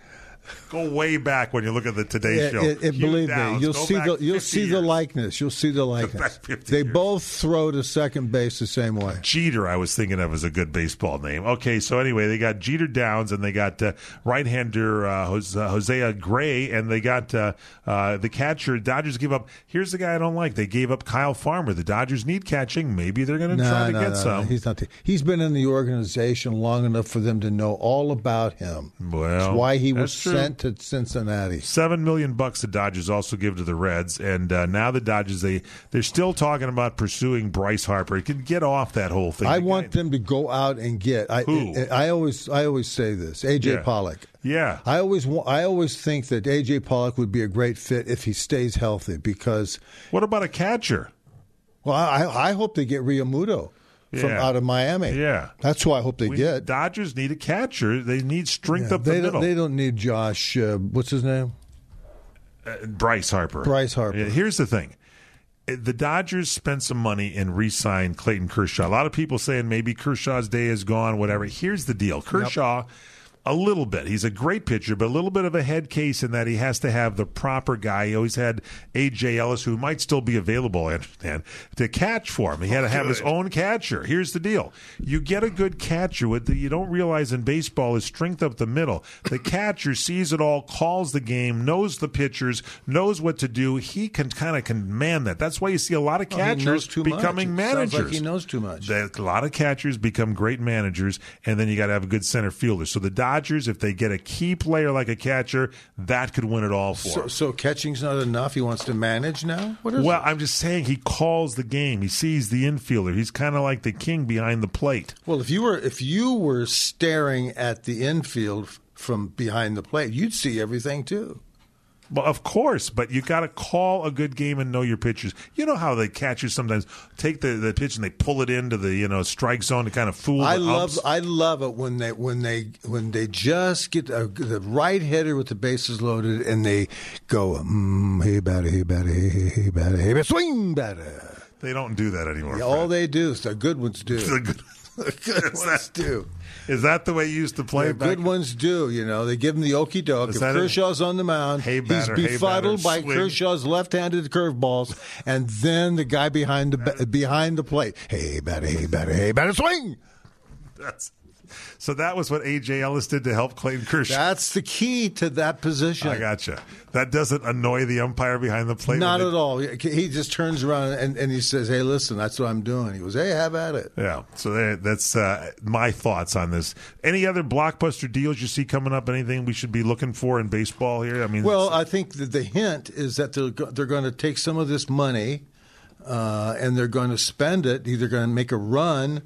Go way back when you look at the Today
It-
Show.
it- it-
Hugh
believe
Downs,
me, you'll
go
see
back
the you'll
fifty
see the
years.
likeness. You'll see the likeness.
back fifty
They
years.
both throw to second base the same way.
Jeter, I was thinking of as a good baseball name. Okay, so anyway, they got Jeter Downs, and they got uh, right-hander uh, Jose, uh, Hosea Gray, and they got uh, uh, the catcher. Dodgers give up. Here's the guy I don't like. They gave up Kyle Farmer. The Dodgers need catching. Maybe they're going to
No,
try to
no,
get
no,
some.
no. He's not. The, he's been in the organization long enough for them to know all about him.
Well,
that's why he was
that's true.
sent to Cincinnati.
Seven million bucks the Dodgers also give to the Reds, and uh, now the Dodgers they they're still talking about pursuing Bryce Harper. He can get off that whole thing.
I
The
want
guy-
them to go out and get. I,
Who?
I, I always, I always say this. A J
Yeah.
Pollock.
Yeah.
I always, wa- I always think that A J Pollock would be a great fit if he stays healthy. Because
what about a catcher?
Well, I, I hope they get Realmuto from
Yeah.
out of Miami.
Yeah.
That's who I hope they
We-
get.
Dodgers need a catcher. They need strength
Yeah,
up the
they
middle.
don't, they don't need Josh. Uh, what's his name?
Uh, Bryce Harper.
Bryce Harper.
Yeah, here's the thing. Uh, The Dodgers spent some money and re-signed Clayton Kershaw. A lot of people saying maybe Kershaw's day is gone, whatever. Here's the deal. Kershaw A little bit. He's a great pitcher, but a little bit of a head case in that he has to have the proper guy. He always had A J Ellis, who might still be available, I understand, to catch for him. He had to have his own catcher. Here's the deal. You get a good catcher. What you don't realize in baseball is strength up the middle. The catcher sees it all, calls the game, knows the pitchers, knows what to do. He can kind of command that. That's why you see a lot of catchers
oh,
becoming
much.
managers.
Sounds like he knows too much.
A lot of catchers become great managers, and then you got to have a good center fielder. So the Dodgers, if they get a key player like a catcher, that could win it all for
so,
them.
So catching's not enough? He wants to manage now? What is
well,
it?
I'm just saying he calls the game. He sees the infielder. He's kind of like the king behind the plate.
Well, if you were if you were staring at the infield from behind the plate, you'd see everything too.
Well, of course, but you got to call a good game and know your pitchers. You know how the catchers sometimes take the, the pitch and they pull it into the you know strike zone to kind of fool.
I
the
love
umps.
I love it when they when they when they just get a, the right hitter with the bases loaded and they go mm, hey batter hey batter hey hey hey batter hey batter swing batter.
They don't do that anymore.
Yeah, all they do is the good ones do.
The good,
the good
is
ones
that,
do.
Is that the way you used to play?
The
back?
good ones do. You know, they give him the okey doke. If
that
Kershaw's on the mound,
hey batter,
he's
hey
befuddled
batter,
by
swing.
Kershaw's left-handed curveballs, and then the guy behind the behind the plate, hey batter, hey batter, hey batter, swing.
That's. So that was what A J Ellis did to help Clayton Kershaw.
That's the key to that position.
I gotcha. That doesn't annoy the umpire behind the plate?
Not
they...
at all. He just turns around and, and he says, hey, listen, that's what I'm doing. He goes, hey, have at it.
Yeah. So that, that's uh, my thoughts on this. Any other blockbuster deals you see coming up? Anything we should be looking for in baseball here? I mean,
well, I think that the hint is that they're, they're going to take some of this money uh, and they're going to spend it. Either going to make a run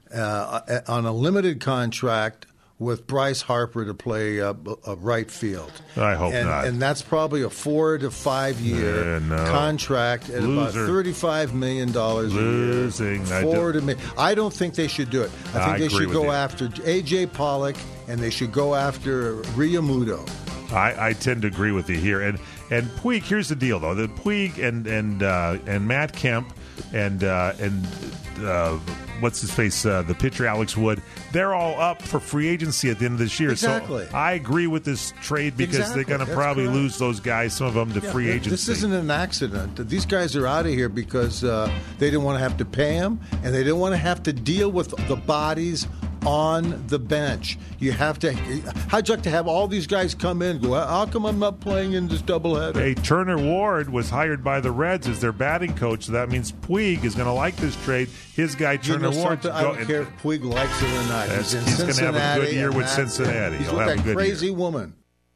Uh, on a limited contract with Bryce Harper to play uh, a right field.
I hope
and,
not.
And that's probably a four to five year
yeah, no.
contract at
Loser.
about thirty-five million dollars a year.
Losing.
Four to mi- I don't think they should do it. I think
I
they
agree
should
with
go
you.
after A J Pollock and they should go after Realmuto.
I, I tend to agree with you here. And and Puig, here's the deal though. The Puig and and uh, and Matt Kemp and uh, and uh, what's his face, uh, the pitcher Alex Wood, they're all up for free agency at the end of this year.
Exactly.
So I agree with this trade because
Exactly.
they're going to
That's
probably
correct.
lose those guys, some of them to
Yeah,
free
th-
agency.
This isn't an accident. These guys are out of here because uh, they didn't want to have to pay him, and they didn't want to have to deal with the bodies on the bench. You have to. How'd you like to have all these guys come in? And go, how come I'm not playing in this doubleheader?
Hey, Turner Ward was hired by the Reds as their batting coach, so that means Puig is going to like this trade. His guy
You
Turner
know
Ward.
something? I don't care if Puig likes it or not.
That's-
He's in
he's gonna have a
Cincinnati.
good year
and
with
that's it.
Cincinnati.
He's
He'll
with
have a
that
good
crazy
year.
woman.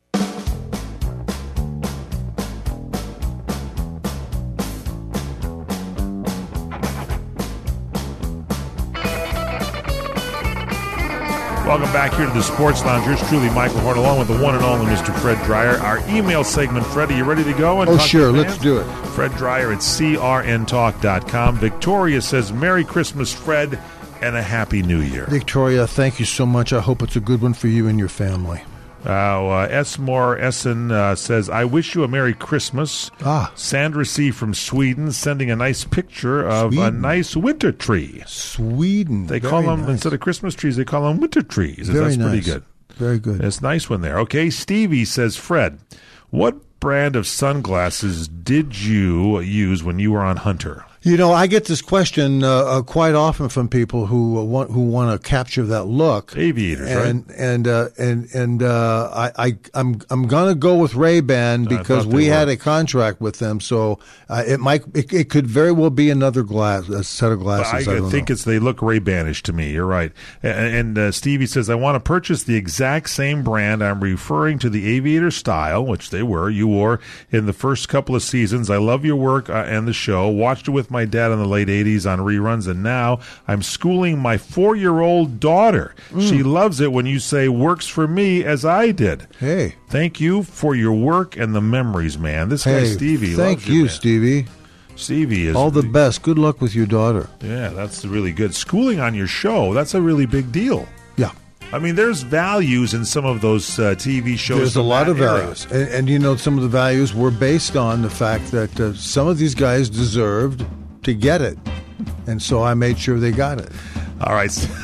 Welcome back here to the Sports Lounge. Yours truly, Michael Horn, along with the one and only Mister Fred Dreyer. Our email segment, Fred, are you ready to go? And
Oh,
talk to
sure.
the
Let's
fans?
do it.
Fred Dreyer at C R N talk dot com. Victoria says, Merry Christmas, Fred, and a Happy New Year.
Victoria, thank you so much. I hope it's a good one for you and your family.
Uh, uh, Esmore Essen uh, says, I wish you a Merry Christmas.
Ah.
Sandra C. from Sweden sending a nice picture of a
Sweden.
nice winter tree.
Sweden.
They
Very
call them,
nice.
instead of Christmas trees, they call them winter trees.
Very
That's pretty
nice.
good.
Very good.
It's a nice one there. Okay, Stevie says, Fred, what brand of sunglasses did you use when you were on Hunter?
You know, I get this question uh, uh, quite often from people who uh, want who want to capture that look.
Aviators,
and,
right?
And uh, and and uh, I, I I'm I'm gonna go with Ray-Ban because
thought
we
they
had
were.
a contract with them, so uh, it might it, it could very well be another glass, a set of
But
glasses. I,
I,
don't
think
know.
it's they look Ray-Banish to me. You're right. And, and uh, Stevie says, I want to purchase the exact same brand. I'm referring to the Aviator style, which they were. You wore in the first couple of seasons. I love your work uh, and the show. Watched it with my dad in the late eighties on reruns, and now I'm schooling my four-year-old daughter.
Mm.
She loves it when you say works for me as I did.
Hey.
Thank you for your work and the memories, man. This guy,
Hey,
Stevie,
thank
loves
you,
man.
Stevie.
Stevie is
All the best. Good luck with your daughter.
Yeah, that's really good. Schooling on your show, that's a really big deal.
Yeah.
I mean, there's values in some of those uh, T V shows.
There's a
from
lot
that
of
era.
values, and, and you know, some of the values were based on the fact that uh, some of these guys deserved to get it, and so I made sure they got it.
All right.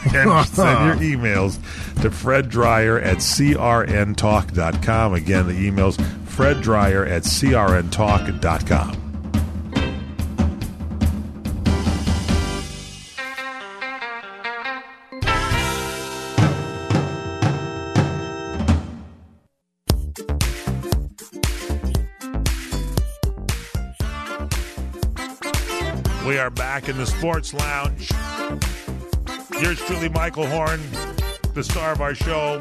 And send your emails to Fred Dryer at C R N talk dot com. Again, the email's Fred Dryer at C R N talk dot com. We are back in the Sports Lounge. Yours truly, Michael Horn, the star of our show,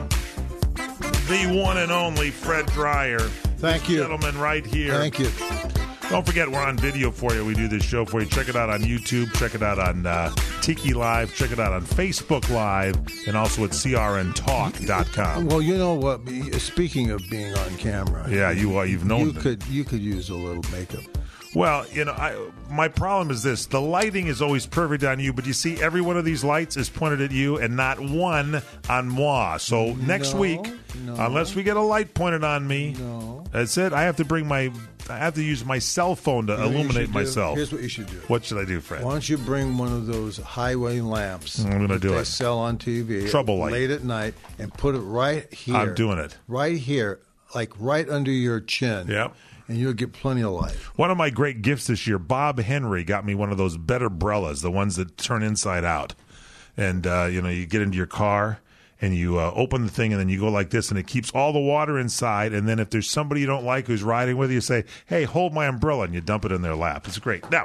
the one and only Fred Dryer.
Thank you.
Gentleman right here.
Thank you.
Don't forget, we're on video for you. We do this show for you. Check it out on YouTube. Check it out on uh, Tiki Live. Check it out on Facebook Live. And also at C R N talk dot com.
Well, you know what? Speaking of being on camera.
Yeah, you, uh, you've known
you
that.
could You could use a little makeup.
Well, you know, I, my problem is this. The lighting is always perfect on you, but you see every one of these lights is pointed at you and not one on moi. So next
No,
week,
no.
unless we get a light pointed on me,
No.
that's it. I have to bring my, I have to use my cell phone to
You know what you
illuminate
should do?
myself.
Here's what you should do.
What should I do, Fred?
Why don't you bring one of those highway lamps
I'm gonna
that
do
they
it.
sell on T V
Trouble light.
late at night and put it right here.
I'm doing it.
Right here, like right under your chin.
Yep.
And you'll get plenty of light.
One of my great gifts this year, Bob Henry got me one of those better umbrellas, the ones that turn inside out. And, uh, you know, you get into your car and you uh, open the thing and then you go like this and it keeps all the water inside. And then if there's somebody you don't like who's riding with you, you say, hey, hold my umbrella, and you dump it in their lap. It's great. Now,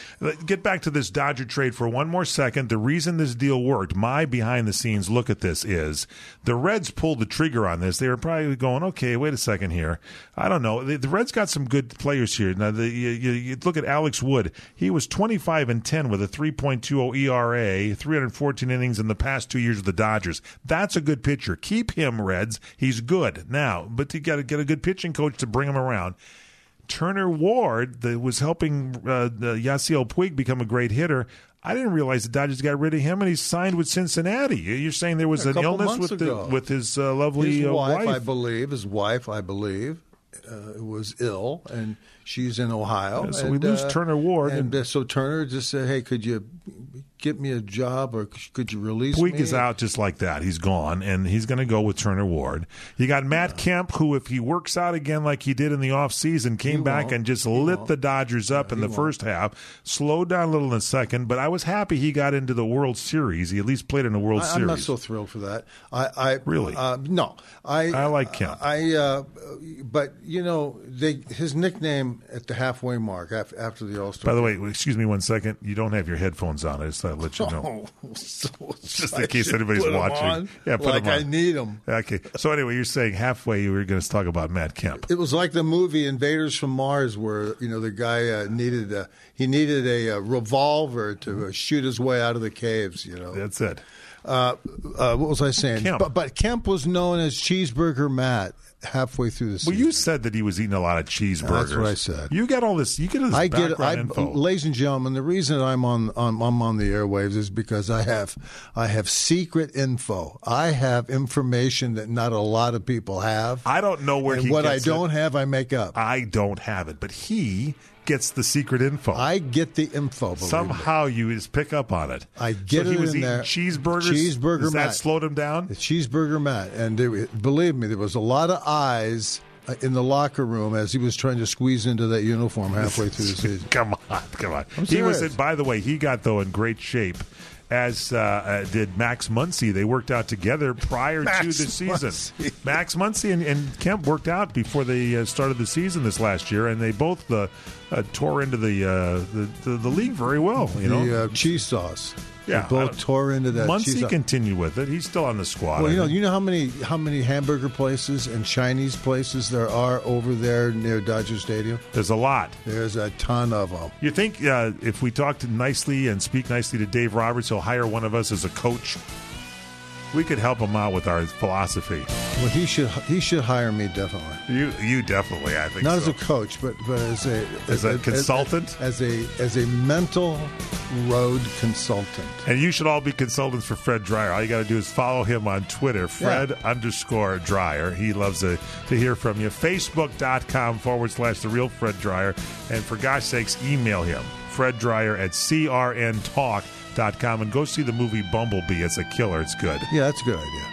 get back to this Dodger trade for one more second. The reason this deal worked, my behind-the-scenes look at this is the Reds pulled the trigger on this. They were probably going, okay, wait a second here. I don't know. The, the Reds got some good players here. Now, the, you, you, you look at Alex Wood. He was twenty-five and ten with a three point two oh E R A, three hundred fourteen innings in the past two years with the Dodgers. That's a good pitcher. Keep him, Reds. He's good. Now, but you got to get a good pitching coach to bring him around. Turner Ward, that was helping uh, Yasiel Puig become a great hitter. I didn't realize the Dodgers got rid of him, and he's signed with Cincinnati. You're saying there was
A
an
couple
illness
months
with the,
ago.
with his uh, lovely
His
uh,
wife,
wife.
I believe, his wife, I believe, uh, was ill, and she's in Ohio.
Yeah, so
and,
we lose
uh,
Turner Ward,
and,
and-
uh, so Turner just said, "Hey, could you get me a job, or could you release me?"
Puig is out just like that. He's gone, and he's going to go with Turner Ward. You got Matt Kemp, who, if he works out again like he did in the offseason, came
He
back
won't.
and just
He
lit
won't.
the Dodgers up in the first half, slowed down a little in the second, but I was happy he got into the World Series. He at least played in the World
I,
Series.
I'm not so thrilled for that. I, I
Really?
uh, no. I
I like Kemp.
I uh, but you know, they his nickname at the halfway mark after, after the All-Star.
By the way, excuse me one second. You don't have your headphones on. I just thought I'd let you know.
Oh, so
Just
I
in case
should
anybody's
put 'em
watching.
on
Yeah, put
like
'em on.
I need them.
Okay. So anyway, you're saying halfway you were going to talk about Matt Kemp.
It was like the movie Invaders from Mars, where you know the guy uh, needed a he needed a, a revolver to uh, shoot his way out of the caves. You know,
That's it.
Uh, uh, what was I saying?
Kemp.
But, but Kemp was known as Cheeseburger Matt halfway through the season.
Well, you said that he was eating a lot of cheeseburgers.
That's what I said.
You get all this. You get this
I
background
get, I,
info.
ladies and gentlemen. The reason I'm on, on I'm on the airwaves is because I have I have secret info. I have information that not a lot of people have.
I don't know where
and
he
what I
gets
don't
it.
have, I make up.
I don't have it, but he gets the secret info.
I get the info. believe
Somehow you just pick up on it.
I get
so
it
he was
in
eating
there.
cheeseburgers.
Cheeseburger
Does that
Matt.
slowed him down?
The Cheeseburger Matt, and there, believe me, there was a lot of eyes in the locker room as he was trying to squeeze into that uniform halfway through the season.
Come on, come on.
I'm
He was,
serious.
in, by the way, he got though in great shape. As uh, uh, did Max Muncy. They worked out together prior
Max
to the season.
Muncy.
Max Muncy and, and Kemp worked out before they uh, started the season this last year, and they both uh, uh, tore into the, uh, the, the the league very well. You know,
the uh, cheese sauce.
yeah,
they
I
both
don't-
tore into that.
Muncy
cheese sauce.
continued with it. He's still on the squad.
Well,
I
you know,
think.
you know how many how many hamburger places and Chinese places there are over there near Dodger Stadium.
There's a lot.
There's a ton of them.
You think uh, if we talk to nicely and speak nicely to Dave Roberts, he'll hire one of us as a coach? We could help him out with our philosophy.
Well, he should he should hire me definitely.
You you definitely, I think
Not
so.
as a coach, but but as a
As a consultant?
as, a as a mental road consultant.
And you should all be consultants for Fred Dryer. All you got to do is follow him on Twitter, Fred underscore Dryer. He loves to, to hear from you. Facebook.com forward slash The Real Fred Dryer. And for gosh sakes, email him, Fred Dryer at C R N talk dot com and go see the movie Bumblebee. It's a killer. It's good.
Yeah, that's a good idea.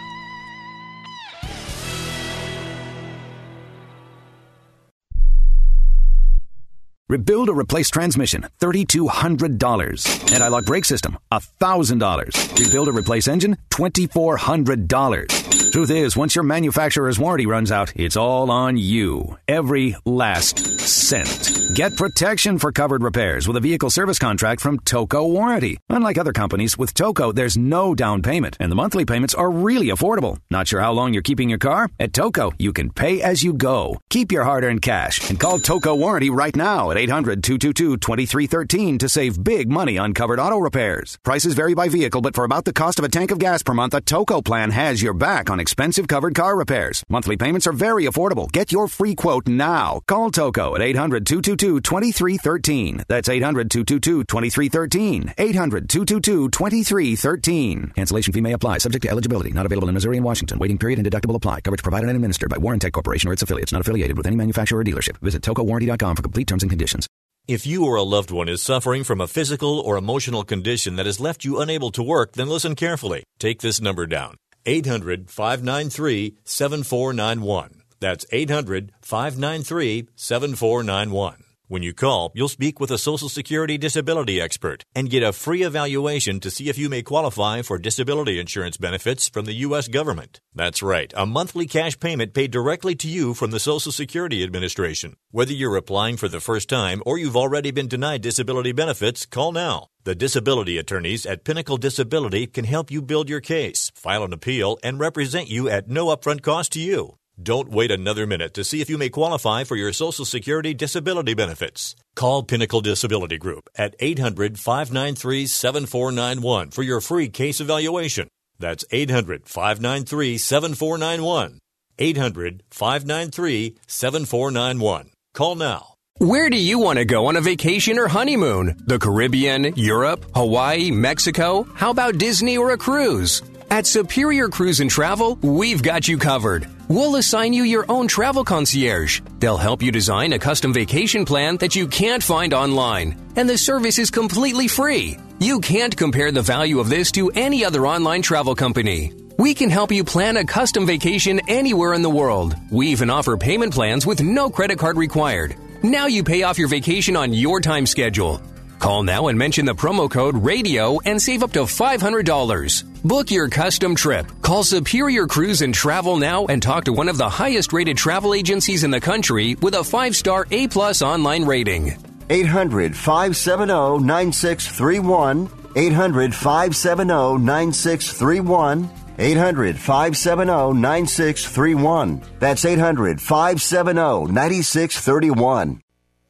Rebuild or replace transmission, three thousand two hundred dollars. Anti-lock brake system, one thousand dollars. Rebuild or replace engine, two thousand four hundred dollars. Truth is, once your manufacturer's warranty runs out, it's all on you. Every last cent. Get protection for covered repairs with a vehicle service contract from Toco Warranty. Unlike other companies, with Toco, there's no down payment, and the monthly payments are really affordable. Not sure how long you're keeping your car? At Toco, you can pay as you go. Keep your hard-earned cash and call Toco Warranty right now at eight hundred, two two two, two three one three to save big money on covered auto repairs. Prices vary by vehicle, but for about the cost of a tank of gas per month, a Toco plan has your back on expensive covered car repairs. Monthly payments are very affordable. Get your free quote now. Call Toco at eight hundred, two two two, two three one three. That's eight hundred, two two two, two three one three. eight hundred, two two two, two three one three. Cancellation fee may apply. Subject to eligibility. Not available in Missouri and Washington. Waiting period and deductible apply. Coverage provided and administered by Warrantech Corporation or its affiliates. Not affiliated with any manufacturer or dealership. Visit toco warranty dot com for complete terms and conditions.
If you or a loved one is suffering from a physical or emotional condition that has left you unable to work, then listen carefully. Take this number down. eight hundred, five nine three, seven four nine one. That's eight hundred, five nine three, seven four nine one. When you call, you'll speak with a Social Security disability expert and get a free evaluation to see if you may qualify for disability insurance benefits from the U S government. That's right, a monthly cash payment paid directly to you from the Social Security Administration. Whether you're applying for the first time or you've already been denied disability benefits, call now. The disability attorneys at Pinnacle Disability can help you build your case, file an appeal, and represent you at no upfront cost to you. Don't wait another minute to see if you may qualify for your Social Security disability benefits. Call Pinnacle Disability Group at eight hundred, five nine three, seven four nine one for your free case evaluation. That's eight hundred, five nine three, seven four nine one. eight hundred, five nine three, seven four nine one. Call now.
Where do you want to go on a vacation or honeymoon? The Caribbean, Europe, Hawaii, Mexico? How about Disney or a cruise? At Superior Cruise and Travel, we've got you covered. We'll assign you your own travel concierge. They'll help you design a custom vacation plan that you can't find online. And the service is completely free. You can't compare the value of this to any other online travel company. We can help you plan a custom vacation anywhere in the world. We even offer payment plans with no credit card required. Now you pay off your vacation on your time schedule. Call now and mention the promo code RADIO and save up to five hundred dollars. Book your custom trip. Call Superior Cruise and Travel now and talk to one of the highest rated travel agencies in the country with a five-star A-plus online rating.
eight hundred, five seven zero, nine six three one. eight hundred, five seven zero, nine six three one. eight hundred, five seven zero, nine six three one. That's eight hundred, five seven zero, nine six three one.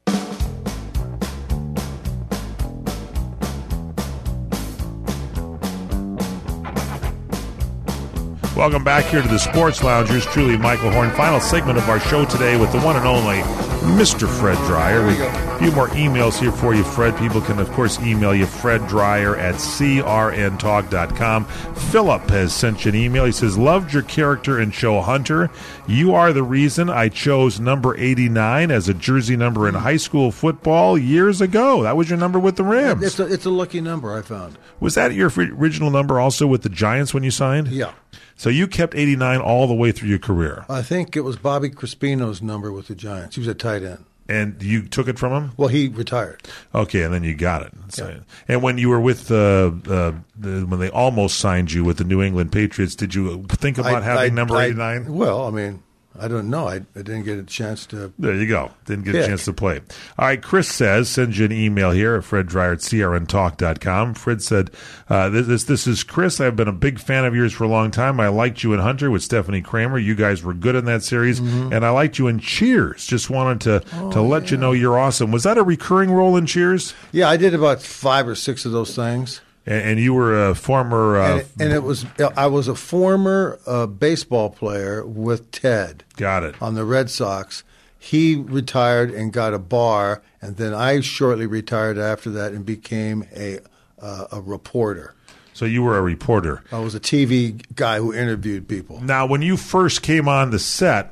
Welcome back here to the Sports Lounge. Here's truly Michael Horn. Final segment of our show today with the one and only Mister Fred Dryer. We a few more emails here for you, Fred. People can, of course, email you, Fred Dryer at c r n talk dot com. Philip has sent you an email. He says, loved your character in show Hunter. You are the reason I chose number eighty-nine as a jersey number in high school football years ago. That was your number with the Rams.
It's a, it's a lucky number, I found.
Was that your original number also with the Giants when you signed?
Yeah.
So you kept eighty-nine all the way through your career.
I think it was Bobby Crispino's number with the Giants. He was a tight end.
And you took it from him?
Well, he retired.
Okay, and then you got it. So,
yeah.
And when you were with uh, uh, the, when they almost signed you with the New England Patriots, did you think about
I,
having
I,
number
I,
eighty-nine?
Well, I mean, I don't know. I, I didn't get a chance to.
There you go. Didn't get
pick.
a chance to play. All right, Chris says, send you an email here at Fred Dryer at c r n talk dot com. Fred said, uh, this, this, this is Chris. I've been a big fan of yours for a long time. I liked you in Hunter with Stephanie Kramer. You guys were good in that series. Mm-hmm. And I liked you in Cheers. Just wanted to, oh, to let yeah. you know you're awesome. Was that a recurring role in Cheers?
Yeah, I did about five or six of those things.
And, and you were a former, uh,
and, it, and it was I was a former uh, baseball player with Ted.
Got it.
On the Red Sox. He retired and got a bar, and then I shortly retired after that and became a uh, a reporter.
So you were a reporter.
I was a T V guy who interviewed people.
Now, when you first came on the set,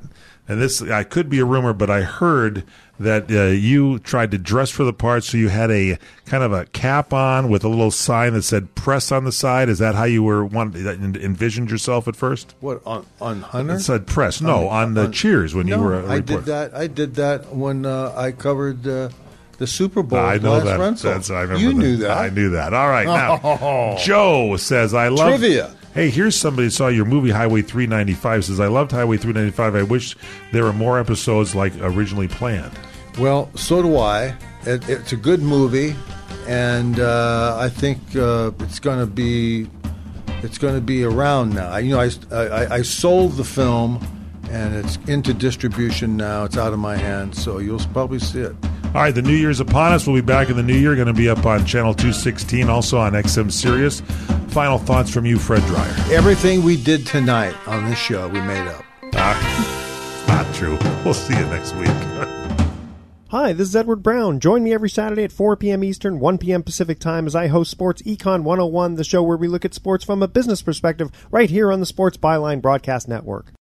and this I could be a rumor, but I heard that uh, you tried to dress for the part, so you had a kind of a cap on with a little sign that said "press" on the side. Is that how you were one, envisioned yourself at first?
What, on on Hunter?
It said "press." No, on, on the on, Cheers when
no,
you were a
I
reporter.
did that. I did that when uh, I covered uh, the Super Bowl.
I know
last
that.
Rental.
That's, I remember
you
that.
knew that.
I knew that. All right, now
oh.
Joe says, "I love
trivia."
Hey, here's somebody who saw your movie Highway three ninety-five. Says, I loved Highway three ninety-five. I wish there were more episodes like originally planned.
Well, so do I. It, it's a good movie, and uh, I think uh, it's going to be it's going to be around now. You know, I, I, I sold the film, and it's into distribution now. It's out of my hands, so you'll probably see it.
All right, the new year's upon us. We'll be back in the new year. Going to be up on Channel two sixteen, also on X M Sirius. Final thoughts from you, Fred Dreyer.
Everything we did tonight on this show, we made up.
Ah, not true. We'll see you next week.
Hi, this is Edward Brown. Join me every Saturday at four p.m. Eastern, one p.m. Pacific Time as I host Sports Econ one oh one, the show where we look at sports from a business perspective, right here on the Sports Byline Broadcast Network.